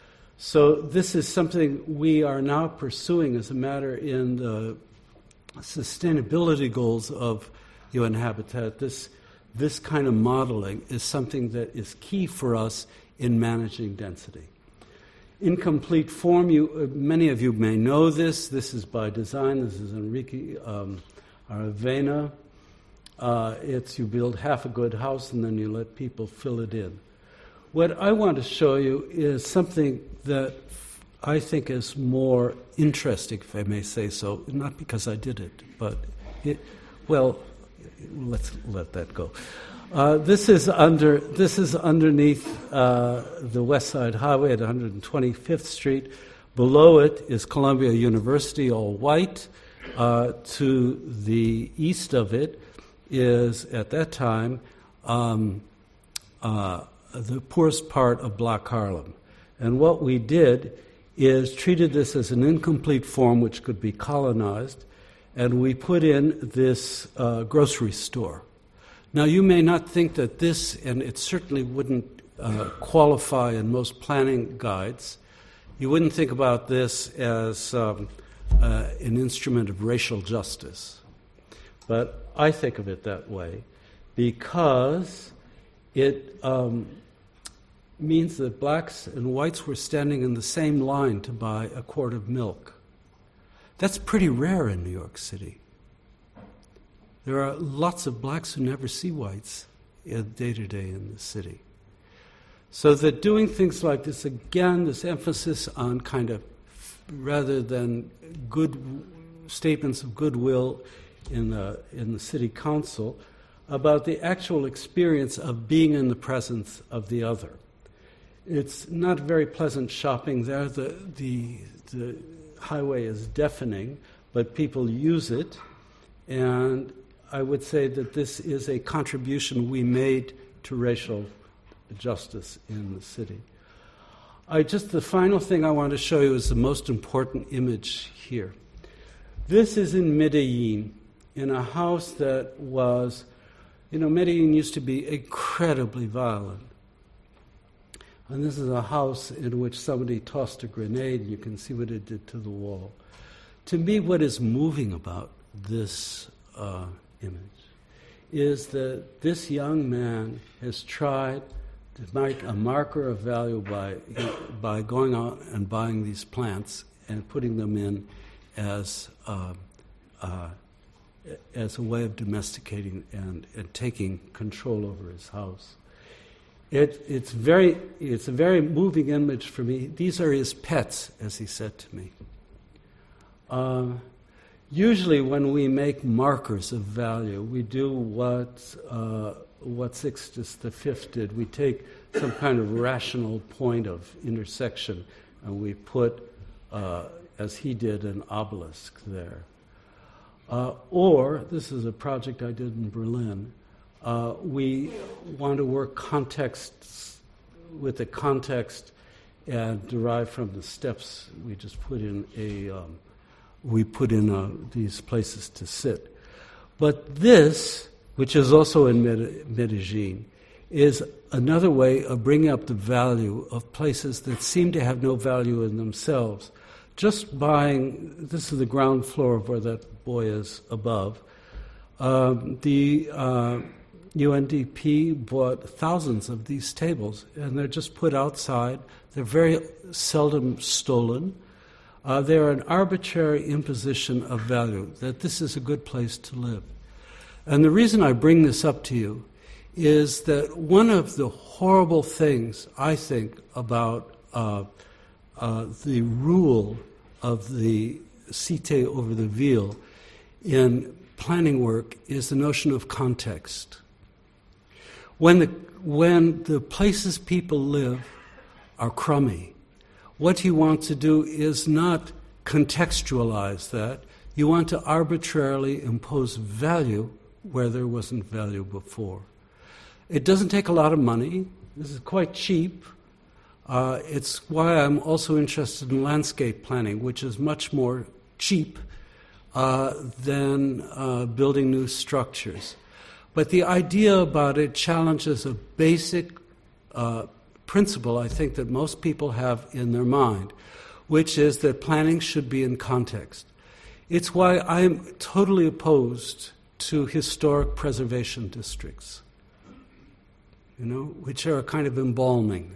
So this is something we are now pursuing as a matter in the sustainability goals of U N Habitat. This This kind of modeling is something that is key for us in managing density. Incomplete form, you, uh, many of you may know this. This is by design. This is Enrique um, Aravena. Uh, it's you build half a good house and then you let people fill it in. What I want to show you is something that I think is more interesting, if I may say so, not because I did it, but it, well, let's let that go. Uh, this is under this is underneath uh, the West Side Highway at one hundred twenty-fifth Street. Below it is Columbia University, all white. Uh, to the east of it is, at that time, um, uh, the poorest part of Black Harlem. And what we did is treated this as an incomplete form which could be colonized, and we put in this uh, grocery store. Now, you may not think that this, and it certainly wouldn't uh, qualify in most planning guides, you wouldn't think about this as um, uh, an instrument of racial justice. But I think of it that way because it um, means that blacks and whites were standing in the same line to buy a quart of milk. That's pretty rare in New York City. There are lots of blacks who never see whites day to day in the city. So that doing things like this, again, this emphasis on kind of, rather than good statements of goodwill in the, in the city council, about the actual experience of being in the presence of the other. It's not very pleasant shopping there. The, the, the highway is deafening, but people use it, and I would say that this is a contribution we made to racial justice in the city. I just the final thing I want to show you is the most important image here. This is in Medellin, in a house that was, you know, Medellin used to be incredibly violent. And this is a house in which somebody tossed a grenade, and you can see what it did to the wall. To me, what is moving about this uh, image is that this young man has tried to make a marker of value by by going out and buying these plants and putting them in as uh, uh, as a way of domesticating and, and taking control over his house. It, it's very it's a very moving image for me. These are his pets, as he said to me. Uh, usually, when we make markers of value, we do what. Uh, what Sixtus the Fifth did. We take some kind of rational point of intersection and we put, uh, as he did, an obelisk there. Uh, or, this is a project I did in Berlin, uh, we want to work contexts with the context and derive from the steps. We just put in a, um, we put in uh, these places to sit. But this, which is also in Medellin, is another way of bringing up the value of places that seem to have no value in themselves. Just buying, this is the ground floor of where that boy is above, um, the uh, U N D P bought thousands of these tables, and they're just put outside. They're very seldom stolen. Uh, they're an arbitrary imposition of value, that this is a good place to live. And the reason I bring this up to you is that one of the horrible things, I think, about uh, uh, the rule of the cité over the ville in planning work is the notion of context. When the, when the places people live are crummy, what you want to do is not contextualize that. You want to arbitrarily impose value where there wasn't value before. It doesn't take a lot of money. This is quite cheap. Uh, it's why I'm also interested in landscape planning, which is much more cheap uh, than uh, building new structures. But the idea about it challenges a basic uh, principle, I think, that most people have in their mind, which is that planning should be in context. It's why I'm totally opposed to historic preservation districts, you know, which are a kind of embalming.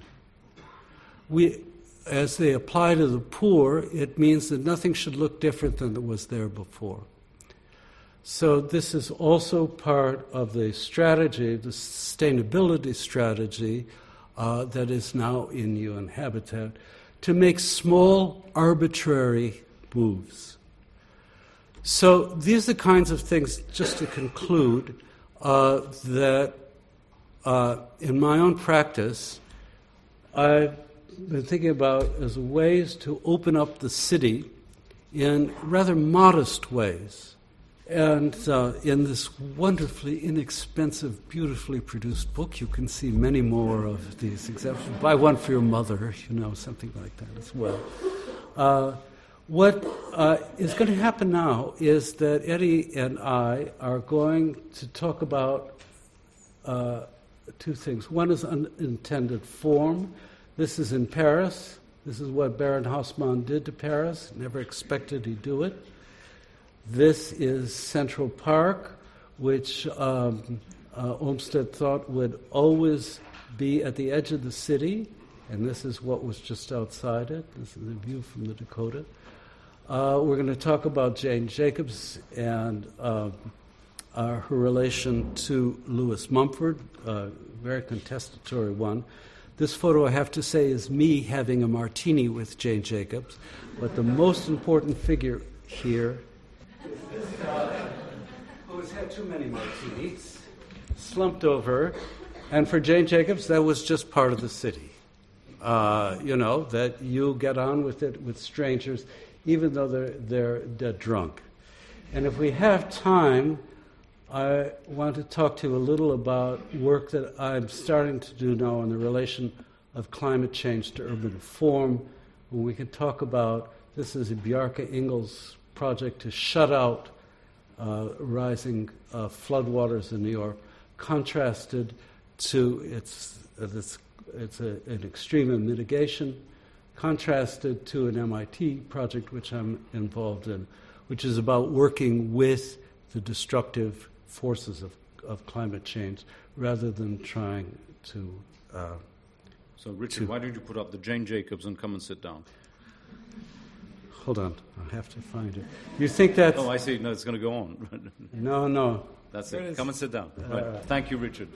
We, as they apply to the poor, it means that nothing should look different than it was there before. So this is also part of the strategy, the sustainability strategy uh, that is now in U N Habitat, to make small, arbitrary moves. So these are the kinds of things, just to conclude, uh, that uh, in my own practice, I've been thinking about as ways to open up the city in rather modest ways. And uh, in this wonderfully inexpensive, beautifully produced book, you can see many more of these examples. Buy one for your mother, you know, something like that as well. Uh, what uh, is going to happen now is that Eddie and I are going to talk about uh, two things. One is unintended form. This is in Paris. This is what Baron Haussmann did to Paris. Never expected he'd do it. This is Central Park, which um, uh, Olmsted thought would always be at the edge of the city, and this is what was just outside it. This is a view from the Dakota. Uh, we're going to talk about Jane Jacobs and uh, uh, her relation to Lewis Mumford, a very contestatory one. This photo, I have to say, is me having a martini with Jane Jacobs. But the most important figure here, uh, who has had too many martinis, slumped over. And for Jane Jacobs, that was just part of the city. Uh, you know, that you get on with it with strangers, even though they're, they're, they're drunk. And if we have time, I want to talk to you a little about work that I'm starting to do now on the relation of climate change to urban form. When we can talk about, this is a Bjarke Ingels project to shut out uh, rising uh, floodwaters in New York, contrasted to its, uh, this, it's a, an extreme in mitigation, contrasted to an M I T project which I'm involved in, which is about working with the destructive forces of, of climate change rather than trying to... Uh, so, Richard, to, why don't you put up the Jane Jacobs and come and sit down? Hold on, I have to find it. You think that's... Oh, I see. No, it's going to go on. no, no. That's it. it come and sit down. Uh, right. Thank you, Richard.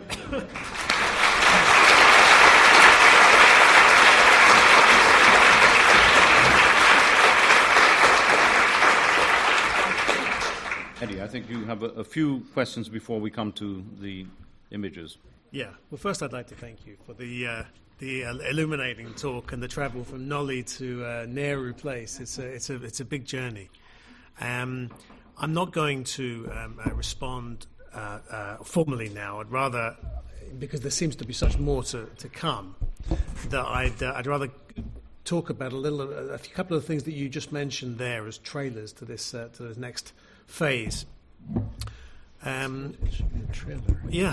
Eddie, I think you have a, a few questions before we come to the images. Yeah. Well, first I'd like to thank you for the uh, the uh, illuminating talk and the travel from Nolly to uh, Nehru Place. It's a it's a it's a big journey. Um, I'm not going to um, uh, respond uh, uh, formally now. I'd rather, because there seems to be such more to, to come, that I'd uh, I'd rather talk about a little a, a couple of the things that you just mentioned there as trailers to this uh, to this next phase. Um, yeah.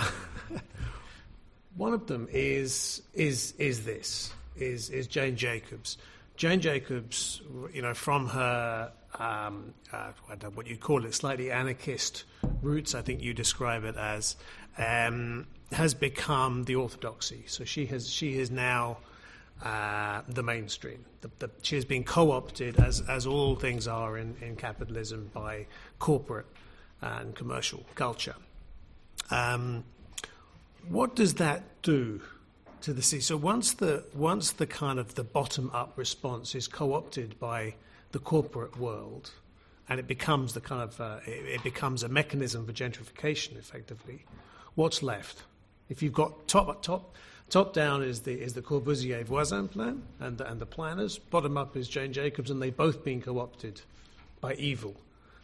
One of them is is is this is is Jane Jacobs. Jane Jacobs, you know, from her um, uh, I don't know what you call it, slightly anarchist roots, I think you describe it as, um, has become the orthodoxy. So she has she is now uh, the mainstream. The, the, she has been co-opted, as as all things are in, in capitalism, by corporate and commercial culture. Um, what does that do to the city? So once the once the kind of the bottom-up response is co-opted by the corporate world, and it becomes the kind of uh, it, it becomes a mechanism for gentrification, effectively, what's left? If you've got top top top down is the is the Corbusier Voisin plan and the, and the planners, bottom up is Jane Jacobs, and they've both been co-opted by evil.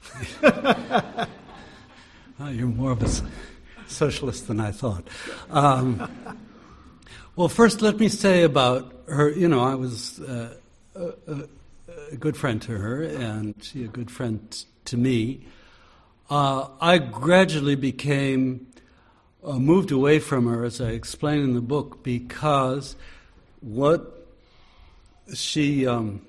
Oh, you're more of a socialist than I thought. Um, well, first, let me say about her. You know, I was uh, a, a, a good friend to her, and she a good friend t- to me. Uh, I gradually became uh, moved away from her, as I explain in the book, because what she, um,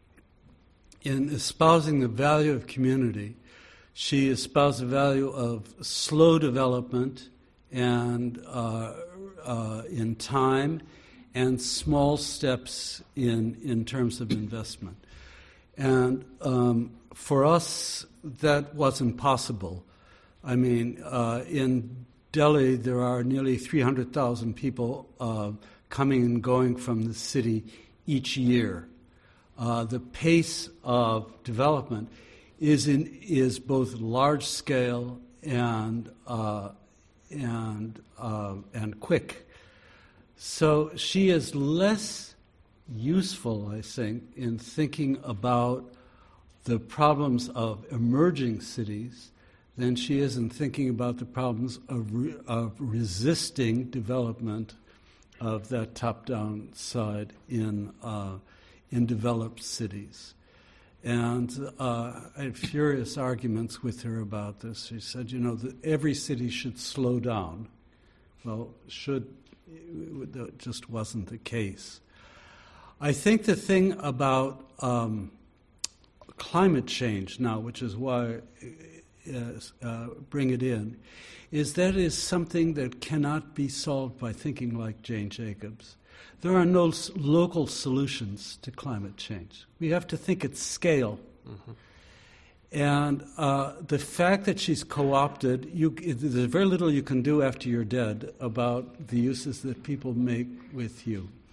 in espousing the value of community, she espoused the value of slow development and uh, uh, in time and small steps in, in terms of investment. And um, for us, that wasn't possible. I mean, uh, in Delhi, there are nearly three hundred thousand people uh, coming and going from the city each year. Uh, the pace of development is in is both large scale and uh, and uh, and quick. So she is less useful, I think, in thinking about the problems of emerging cities than she is in thinking about the problems of re- of resisting development of that top-down side in uh, in developed cities. And uh, I had furious arguments with her about this. She said, you know, that every city should slow down. Well, should, it just wasn't the case. I think the thing about um, climate change now, which is why uh, uh, bring it in, is that it is something that cannot be solved by thinking like Jane Jacobs. There are no s- local solutions to climate change. We have to think at scale. Mm-hmm. And uh, the fact that she's co-opted, you, there's very little you can do after you're dead about the uses that people make with you.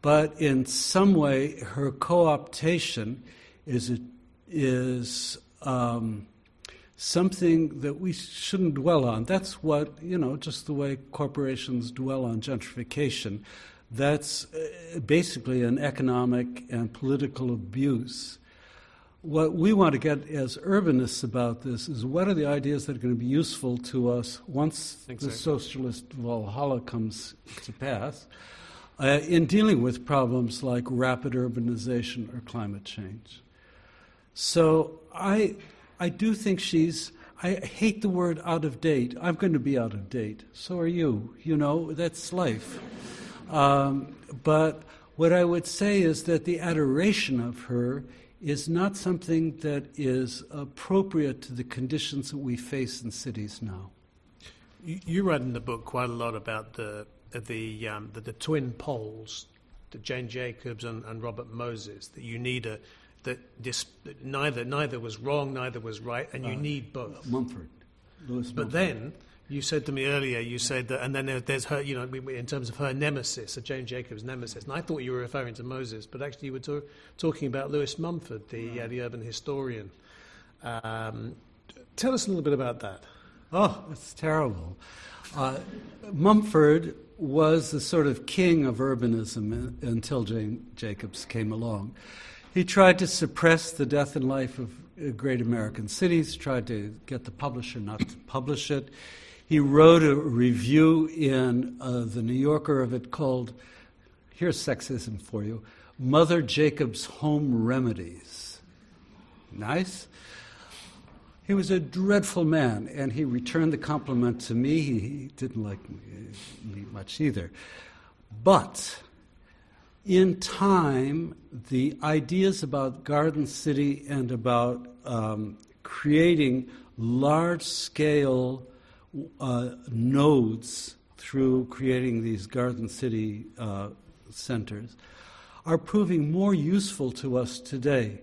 but in some way her co-optation is a, is um, something that we shouldn't dwell on. That's what, you know, just the way corporations dwell on gentrification. That's uh, basically an economic and political abuse. What we want to get as urbanists about this is what are the ideas that are going to be useful to us once exactly. the socialist Valhalla comes to pass uh, in dealing with problems like rapid urbanization or climate change. So I, I do think she's, I hate the word out of date. I'm going to be out of date. So are you. You know, that's life. Um, but what I would say is that the adoration of her is not something that is appropriate to the conditions that we face in cities now. You, you write in the book quite a lot about the the um, the, the twin poles, the Jane Jacobs and, and Robert Moses. That you need a that this that neither neither was wrong, neither was right, and you uh, need both. Mumford, Lewis. But Mumford. Then you said to me earlier, you said that, and then there, there's her, you know, in terms of her nemesis, of Jane Jacobs' nemesis. And I thought you were referring to Moses, but actually you were to, talking about Lewis Mumford, the uh, the urban historian. Um, tell us a little bit about that. Oh, it's terrible. Uh, Mumford was the sort of king of urbanism until Jane Jacobs came along. He tried to suppress the death and life of great American cities, tried to get the publisher not to publish it. He wrote a review in uh, the New Yorker of it called, here's sexism for you, Mother Jacobs' Home Remedies. Nice? He was a dreadful man, and he returned the compliment to me. He, he didn't like me, me much either. But in time, the ideas about Garden City and about um, creating large-scale uh, nodes through creating these Garden City uh, centers are proving more useful to us today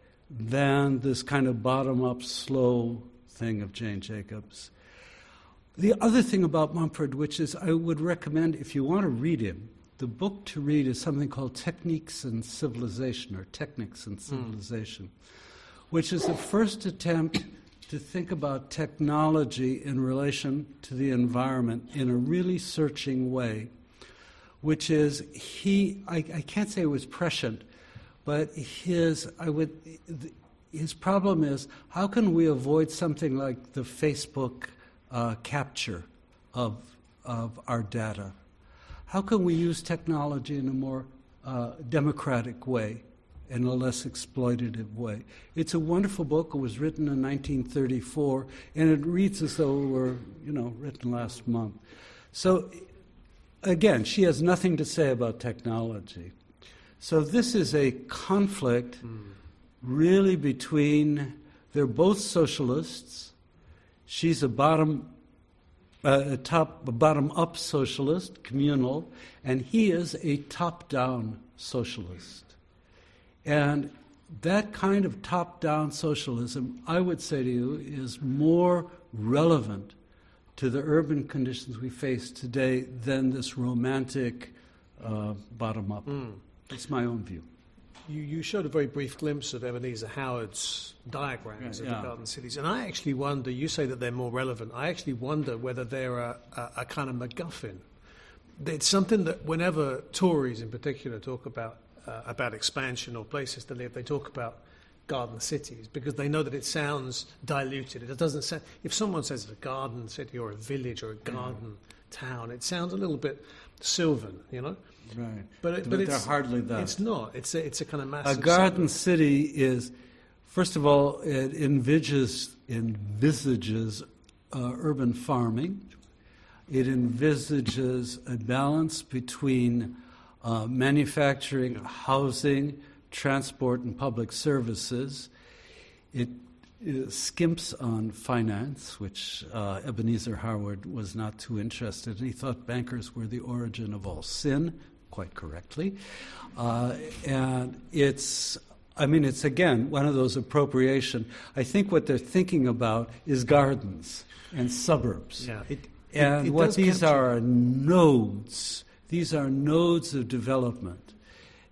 than this kind of bottom-up, slow thing of Jane Jacobs. The other thing about Mumford, which is I would recommend, if you want to read him, the book to read is something called Techniques and Civilization, or Technics and Civilization, mm. which is the first attempt to think about technology in relation to the environment in a really searching way, which is he, I, I can't say it was prescient, but his, I would, his problem is how can we avoid something like the Facebook uh, capture of, of our data? How can we use technology in a more uh, democratic way, in a less exploitative way? It's a wonderful book. It was written in nineteen thirty-four, and it reads as though it were, you know, written last month. So, again, she has nothing to say about technology. So this is a conflict mm. really between, they're both socialists. She's a bottom Uh, a top, a bottom-up socialist, communal, and he is a top-down socialist. And that kind of top-down socialism, I would say to you, is more relevant to the urban conditions we face today than this romantic uh, bottom-up. Mm. That's my own view. You, you showed a very brief glimpse of Ebenezer Howard's diagrams yeah, of yeah. the garden cities. And I actually wonder, you say that they're more relevant, I actually wonder whether they're a, a, a kind of MacGuffin. It's something that whenever Tories in particular talk about uh, about expansion or places to live, they talk about garden cities because they know that it sounds diluted. It doesn't sound, if someone says a garden city or a village or a garden mm. town, it sounds a little bit sylvan, you know? Right, but, it, but, but they're it's hardly that. It's not. It's a, it's a kind of massive. A garden suburb. city is, first of all, it envisages envisages uh, urban farming. It envisages a balance between uh, manufacturing, housing, transport, and public services. It, it skimps on finance, which uh, Ebenezer Howard was not too interested in. He thought bankers were the origin of all sin, quite correctly. Uh, and it's, I mean, it's, again, one of those appropriation. I think what they're thinking about is gardens and suburbs. Yeah, it, and it, it what these capture. are are nodes. These are nodes of development.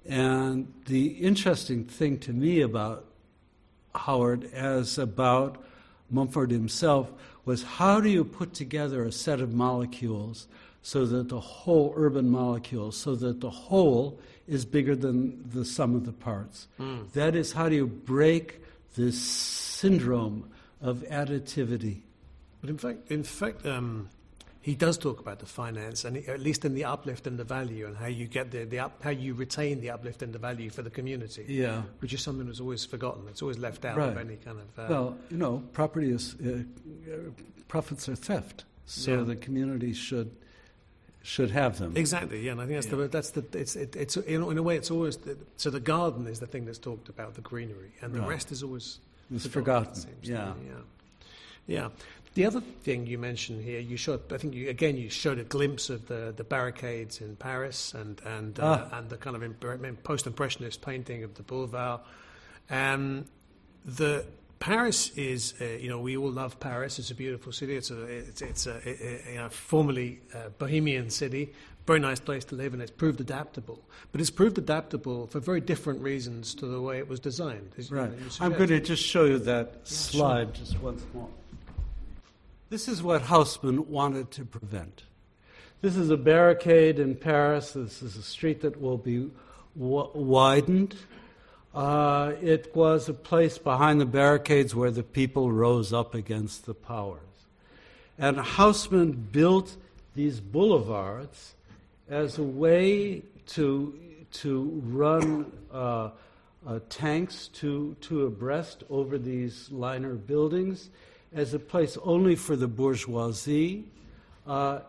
And the interesting thing to me about Howard, as about Mumford himself, was how do you put together a set of molecules so that the whole urban molecule, so that the whole is bigger than the sum of the parts. Mm. That is, how do you break this syndrome of additivity? But in fact, in fact, um, he does talk about the finance, and he, at least in the uplift and the value, and how you get the, the up, how you retain the uplift and the value for the community. Yeah, which is something that's always forgotten. It's always left out right. of any kind of. Uh, well, you know, property is uh, profits are theft, so yeah. the community should. should have them. Exactly, yeah, and I think that's yeah. the that's the it's it, it's in, in a way it's always the, so the garden is the thing that's talked about, the greenery, and the right. rest is always it's forgotten. forgotten. Yeah, yeah, yeah. The other thing you mentioned here, you showed, I think you, again you showed a glimpse of the, the barricades in Paris and and uh, ah. and the kind of imp- post-impressionist painting of the boulevard. Um, the Paris is, uh, you know, we all love Paris. It's a beautiful city. It's a, it's, it's a, a, a you know, formerly uh, bohemian city, very nice place to live, and it's proved adaptable. But it's proved adaptable for very different reasons to the way it was designed. Is, right. You know, I'm going to just show you that yeah, slide sure. just once more. This is what Haussmann wanted to prevent. This is a barricade in Paris. This is a street that will be w- widened. Uh, it was a place behind the barricades where the people rose up against the powers. And Haussmann built these boulevards as a way to, to run uh, uh, tanks to, to abreast over these liner buildings, as a place only for the bourgeoisie, uh,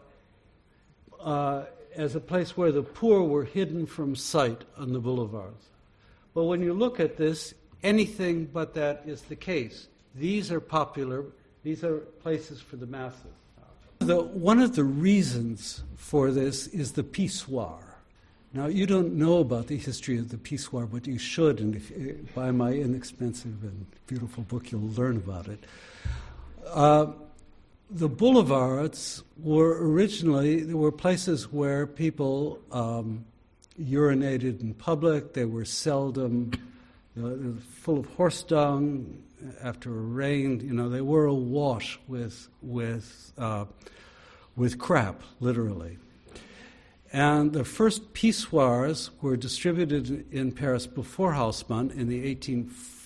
uh, as a place where the poor were hidden from sight on the boulevards. But when you look at this, anything but that is the case. These are popular, these are places for the masses. The, one of the reasons for this is the pissoir. Now, you don't know about the history of the pissoir, but you should, and if you buy my inexpensive and beautiful book, you'll learn about it. Uh, the boulevards were originally, there were places where people um, urinated in public. They were seldom you know, full of horse dung after a rain. You know, they were awash with with uh, with crap, literally. And the first pissoirs were distributed in Paris before Haussmann in the eighteen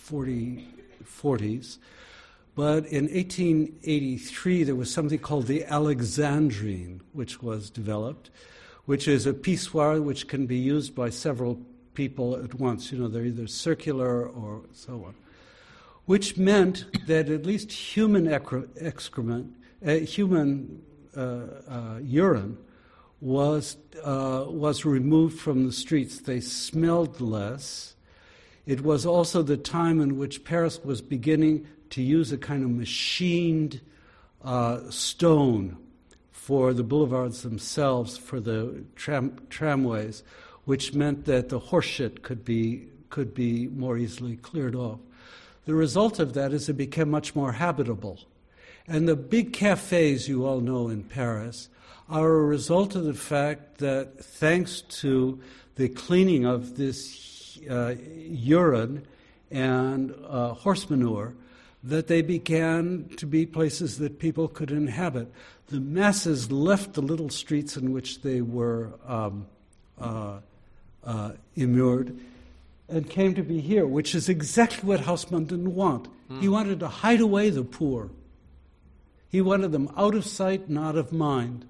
forties. But in eighteen eighty-three, there was something called the Alexandrine, which was developed, which is a pissoir which can be used by several people at once. You know, they're either circular or so on, which meant that at least human excrement, uh, human uh, uh, urine was uh, was removed from the streets. They smelled less. It was also the time in which Paris was beginning to use a kind of machined uh, stone for the boulevards themselves, for the tram- tramways, which meant that the horseshit could be could be more easily cleared off. The result of that is it became much more habitable. And the big cafes you all know in Paris are a result of the fact that thanks to the cleaning of this uh, urine and uh, horse manure, that they began to be places that people could inhabit. The masses left the little streets in which they were um, uh, uh, immured and came to be here, which is exactly what Haussmann didn't want. Mm. He wanted to hide away the poor. He wanted them out of sight and out of mind.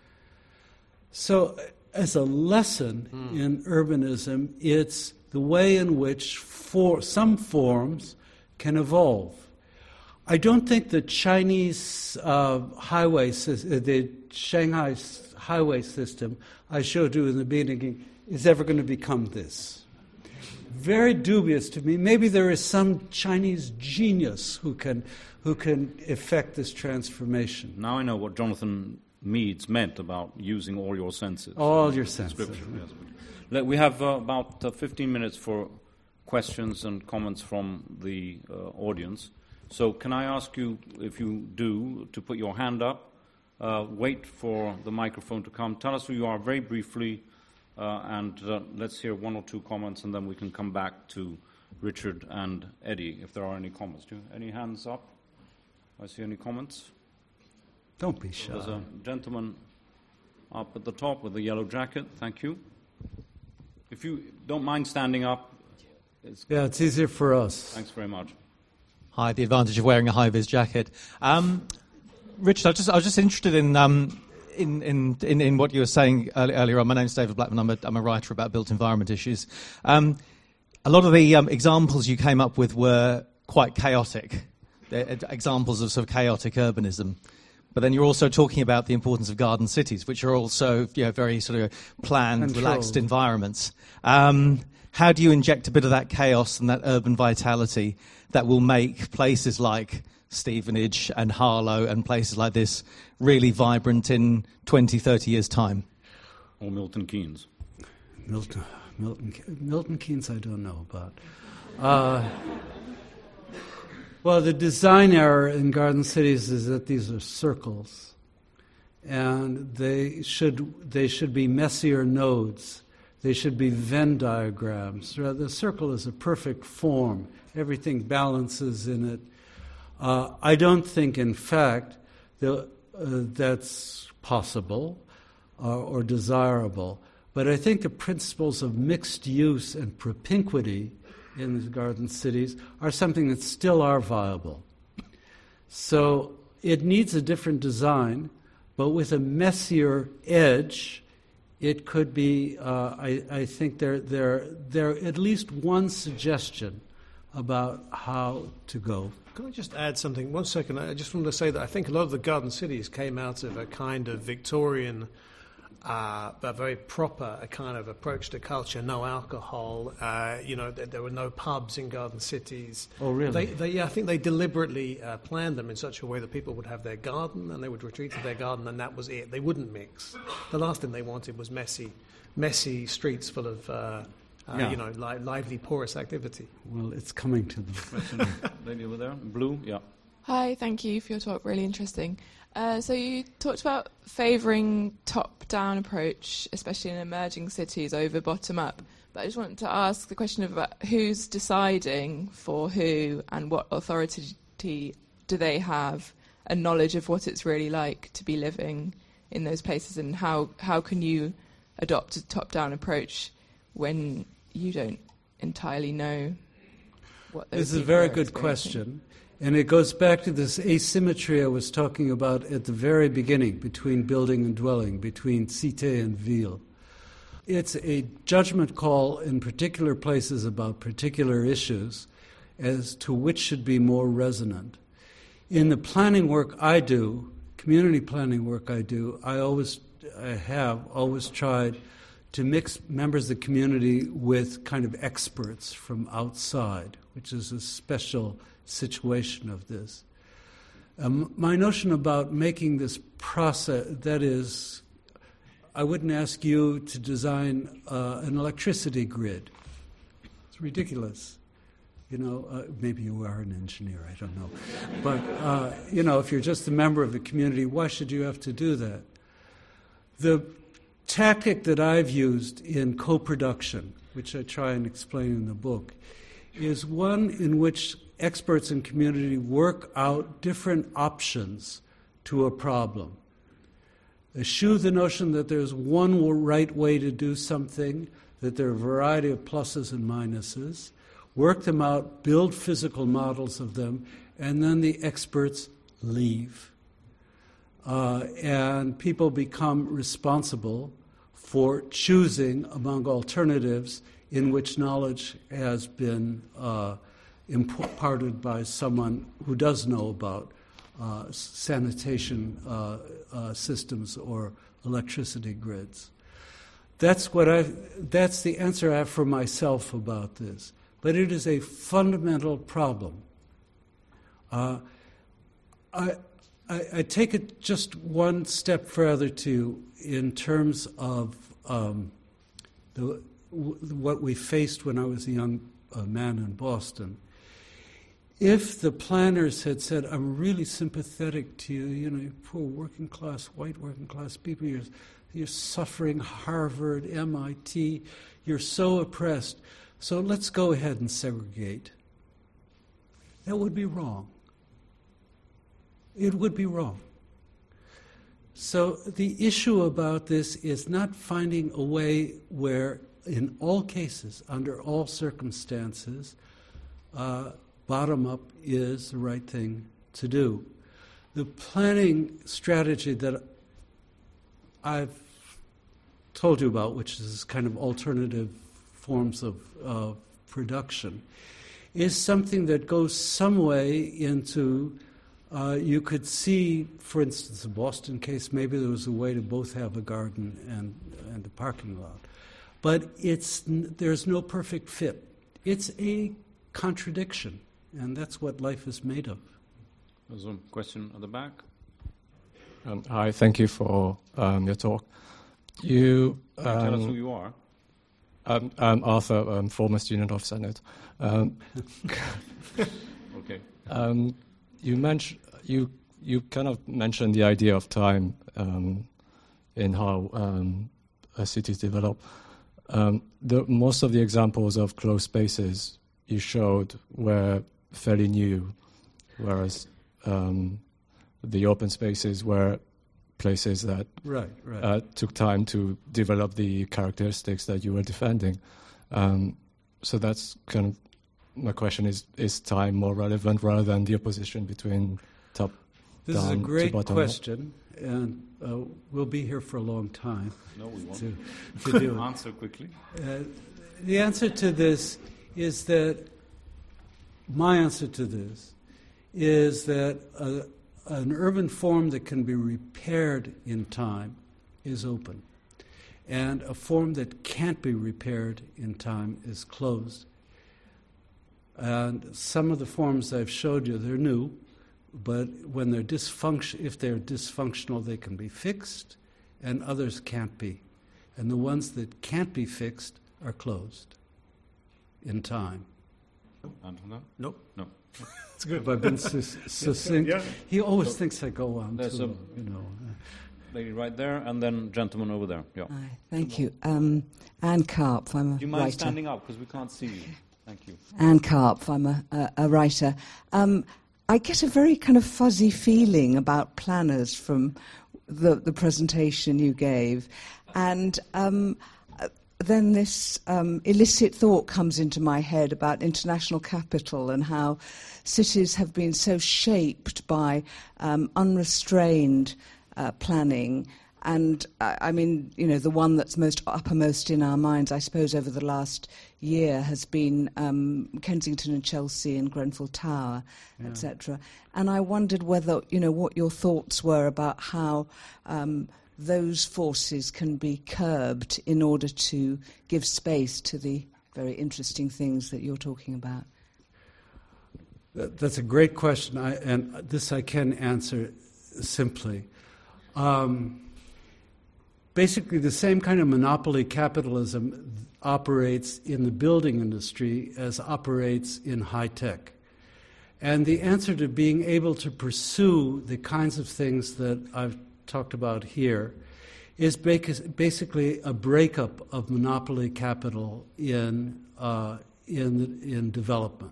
So as a lesson mm. in urbanism, it's the way in which for some forms can evolve. I don't think the Chinese uh, highway, the Shanghai highway system I showed you in the beginning is ever going to become this. Very dubious to me. Maybe there is some Chinese genius who can who can effect this transformation. Now I know what Jonathan Meades meant about using all your senses. All your senses. Yes. We have uh, about uh, fifteen minutes for questions and comments from the uh, audience. So can I ask you, if you do, to put your hand up, uh, wait for the microphone to come. Tell us who you are very briefly, uh, and uh, let's hear one or two comments, and then we can come back to Richard and Eddie, if there are any comments. Do you, any hands up? I see any comments? Don't be shy. There's a gentleman up at the top with the yellow jacket. Thank you. If you don't mind standing up. It's yeah, it's easier for us. Thanks very much. Hi, the advantage of wearing a high-vis jacket. Um, Richard, I was just, I was just interested in, um, in, in, in, in what you were saying early, earlier on. My name's David Blackman. I'm a, I'm a writer about built environment issues. Um, a lot of the um, examples you came up with were quite chaotic, They're examples of sort of chaotic urbanism. But then you're also talking about the importance of garden cities, which are also, you know, very sort of planned, Controlled. relaxed environments. Um, how do you inject a bit of that chaos and that urban vitality that will make places like Stevenage and Harlow and places like this really vibrant in twenty, thirty years' time? Or Milton Keynes. Milton, Milton, Milton Keynes I don't know about. Uh, well, the design error in garden cities is that these are circles, and they should they should be messier nodes. They should be Venn diagrams. The circle is a perfect form. Everything balances in it. Uh, I don't think, in fact, that, uh, that's possible uh, or desirable. But I think the principles of mixed use and propinquity in the garden cities are something that still are viable. So it needs a different design, but with a messier edge, it could be, uh, I, I think there, there, there at least one suggestion about how to go. Can I just add something? One second. I just wanted to say that I think a lot of the garden cities came out of a kind of Victorian, uh, but very proper a kind of approach to culture. No alcohol. Uh, you know, there, there were no pubs in garden cities. Oh, really? They, they, yeah, I think they deliberately uh, planned them in such a way that people would have their garden and they would retreat to their garden, and that was it. They wouldn't mix. The last thing they wanted was messy, messy streets full of. Uh, Uh, yeah. You know, li- lively, porous activity. Well, it's coming to them. Lady over there, blue, yeah. Hi, thank you for your talk, really interesting. Uh, so you talked about favouring top-down approach, especially in emerging cities, over bottom-up. But I just wanted to ask the question of about who's deciding for who and what authority do they have, and knowledge of what it's really like to be living in those places, and how, how can you adopt a top-down approach when you don't entirely know what those This is a people very are good experiencing. question. And it goes back to this asymmetry I was talking about at the very beginning between building and dwelling, between cité and ville. It's a judgment call in particular places about particular issues as to which should be more resonant. In the planning work I do, community planning work I do, I always I have always tried to mix members of the community with kind of experts from outside, which is a special situation of this. Um, my notion about making this process, that is, I wouldn't ask you to design uh, an electricity grid. It's ridiculous. You know, uh, maybe you are an engineer, I don't know. But, uh, you know, if you're just a member of the community, why should you have to do that? The tactic that I've used in co-production, which I try and explain in the book, is one in which experts in community work out different options to a problem. Eschew the notion that there's one right way to do something, that there are a variety of pluses and minuses, work them out, build physical models of them, and then the experts leave. Uh, and people become responsible for choosing among alternatives in which knowledge has been uh, imparted by someone who does know about uh, sanitation uh, uh, systems or electricity grids. That's what I. That's the answer I have for myself about this. But it is a fundamental problem. Uh, I. I, I take it just one step further to, in terms of um, the, w- what we faced when I was a young uh, man in Boston. If the planners had said, I'm really sympathetic to you, you know, you poor working class, white working class people, you're, you're suffering, Harvard, M I T, you're so oppressed, so let's go ahead and segregate. That would be wrong. It would be wrong. So the issue about this is not finding a way where, in all cases, under all circumstances, uh, bottom-up is the right thing to do. The planning strategy that I've told you about, which is kind of alternative forms of uh, production, is something that goes some way into, uh, you could see, for instance, the Boston case, maybe there was a way to both have a garden and, and a parking lot. But it's there's no perfect fit. It's a contradiction, and that's what life is made of. There's a question at the back. Um, hi, thank you for um, your talk. You um, Can you tell us who you are? Um, I'm Arthur, um, former student of Senate. Um, Okay. um, you mentioned you you kind of mentioned the idea of time um, in how um, uh, cities develop. Um, the, most of the examples of closed spaces you showed were fairly new, whereas um, the open spaces were places that Right, right. uh, took time to develop the characteristics that you were defending. Um, so that's kind of my question: is is time more relevant rather than the opposition between top This down is a to great bottom up? question, and uh, we'll be here for a long time No, we won't. to, to do it. Answer quickly. Uh, the answer to this is that, my answer to this is that a, an urban form that can be repaired in time is open, and a form that can't be repaired in time is closed. And some of the forms I've showed you, they're new, but when they're dysfunction, if they're dysfunctional, they can be fixed, and others can't be. And the ones that can't be fixed are closed in time. Anton? Nope. No. It's good. Have I been sus- succinct? Yeah. He always thinks I go on There's too a- long, you know. Lady right there, and then gentleman over there. Yeah. Hi, thank you. Um, Anne Karp, I'm a Do you mind writer. standing up, because we can't see you? Thank you. Anne Karp, I'm a, a, a writer. Um, I get a very kind of fuzzy feeling about planners from the, the presentation you gave. And um, uh, then this um, illicit thought comes into my head about international capital and how cities have been so shaped by um, unrestrained uh, planning. And, uh, I mean, you know, the one that's most uppermost in our minds, I suppose, over the last year has been um, Kensington and Chelsea and Grenfell Tower, Yeah. et cetera. And I wondered whether, you know, what your thoughts were about how um, those forces can be curbed in order to give space to the very interesting things that you're talking about. That, that's a great question, I, and this I can answer simply. Um, Basically, the same kind of monopoly capitalism operates in the building industry as operates in high tech. And the answer to being able to pursue the kinds of things that I've talked about here is basically a breakup of monopoly capital in, uh, in, in development.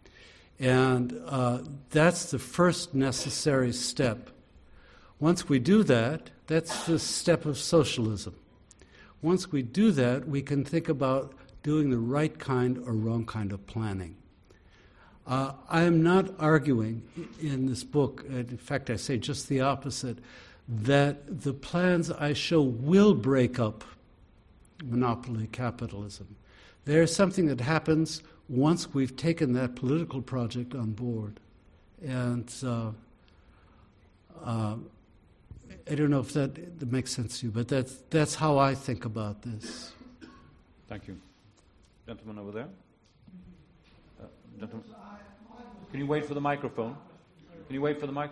And uh, that's the first necessary step. Once we do that, that's the step of socialism. Once we do that, we can think about doing the right kind or wrong kind of planning. Uh, I am not arguing in this book, and in fact I say just the opposite, that the plans I show will break up monopoly capitalism. There's something that happens once we've taken that political project on board. And uh, uh, I don't know if that, that makes sense to you, but that's, that's how I think about this. Thank you. Gentleman over there. Uh, gentleman. Can you wait for the microphone? Can you wait for the mic?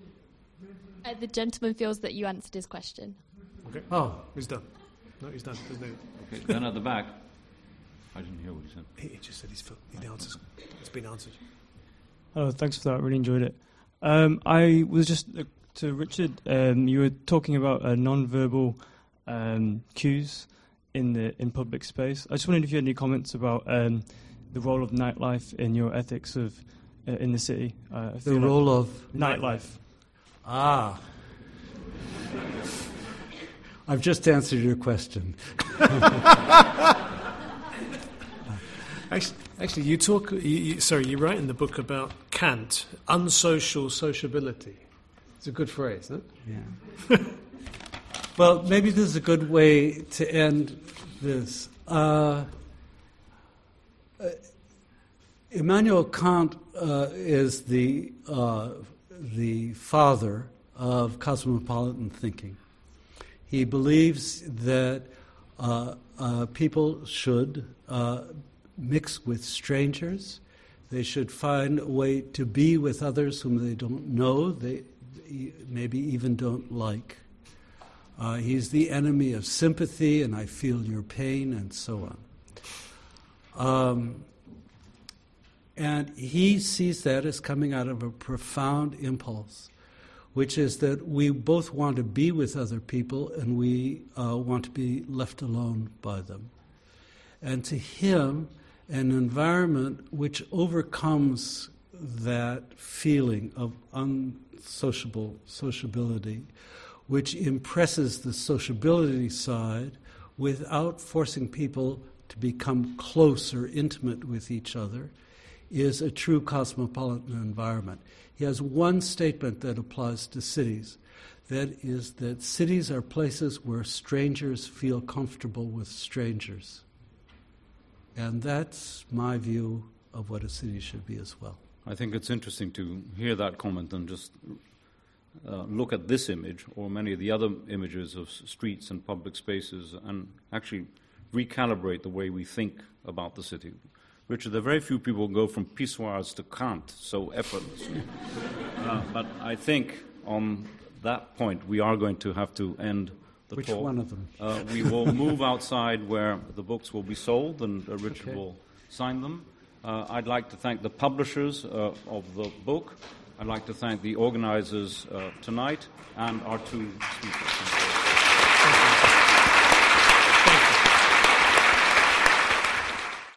Uh, the gentleman feels that you answered his question. Okay. Oh, He's done. No, he's done. There's no. Okay, then at the back. I didn't hear what he said. He he just said he's full. The answers. It's been answered. Oh, thanks for that. I really enjoyed it. Um, I was just uh, to Richard. Um, you were talking about uh, non-verbal um, queues in the in public space. I just wondered if you had any comments about um, the role of nightlife in your ethics of uh, in the city. Uh, I The feel like role of nightlife. Ah. I've just answered your question. Actually, actually, you talk. You, you, sorry, you write in the book about Kant, unsocial sociability. It's a good phrase, isn't it? Yeah. Well, maybe this is a good way to end this. Uh, uh, Immanuel Kant uh, is the uh, the father of cosmopolitan thinking. He believes that uh, uh, people should uh, mix with strangers. They should find a way to be with others whom they don't know, they maybe even don't like. Uh, he's the enemy of sympathy, and I feel your pain, and so on. Um, and he sees that as coming out of a profound impulse, which is that we both want to be with other people and we uh, want to be left alone by them. And to him, an environment which overcomes that feeling of unsociable sociability, which impresses the sociability side without forcing people to become close or intimate with each other, is a true cosmopolitan environment. He has one statement that applies to cities. That is that cities are places where strangers feel comfortable with strangers. And that's my view of what a city should be as well. I think it's interesting to hear that comment and just uh, look at this image or many of the other images of s- streets and public spaces and actually recalibrate the way we think about the city. Richard, there are very few people who go from pissoirs to Kant so effortlessly. uh, but I think on that point we are going to have to end the Which talk. one of them? Uh, we will move outside where the books will be sold and uh, Richard Okay. will sign them. Uh, I'd like to thank the publishers uh, of the book. I'd like to thank the organizers uh, tonight and our two speakers. Thank you.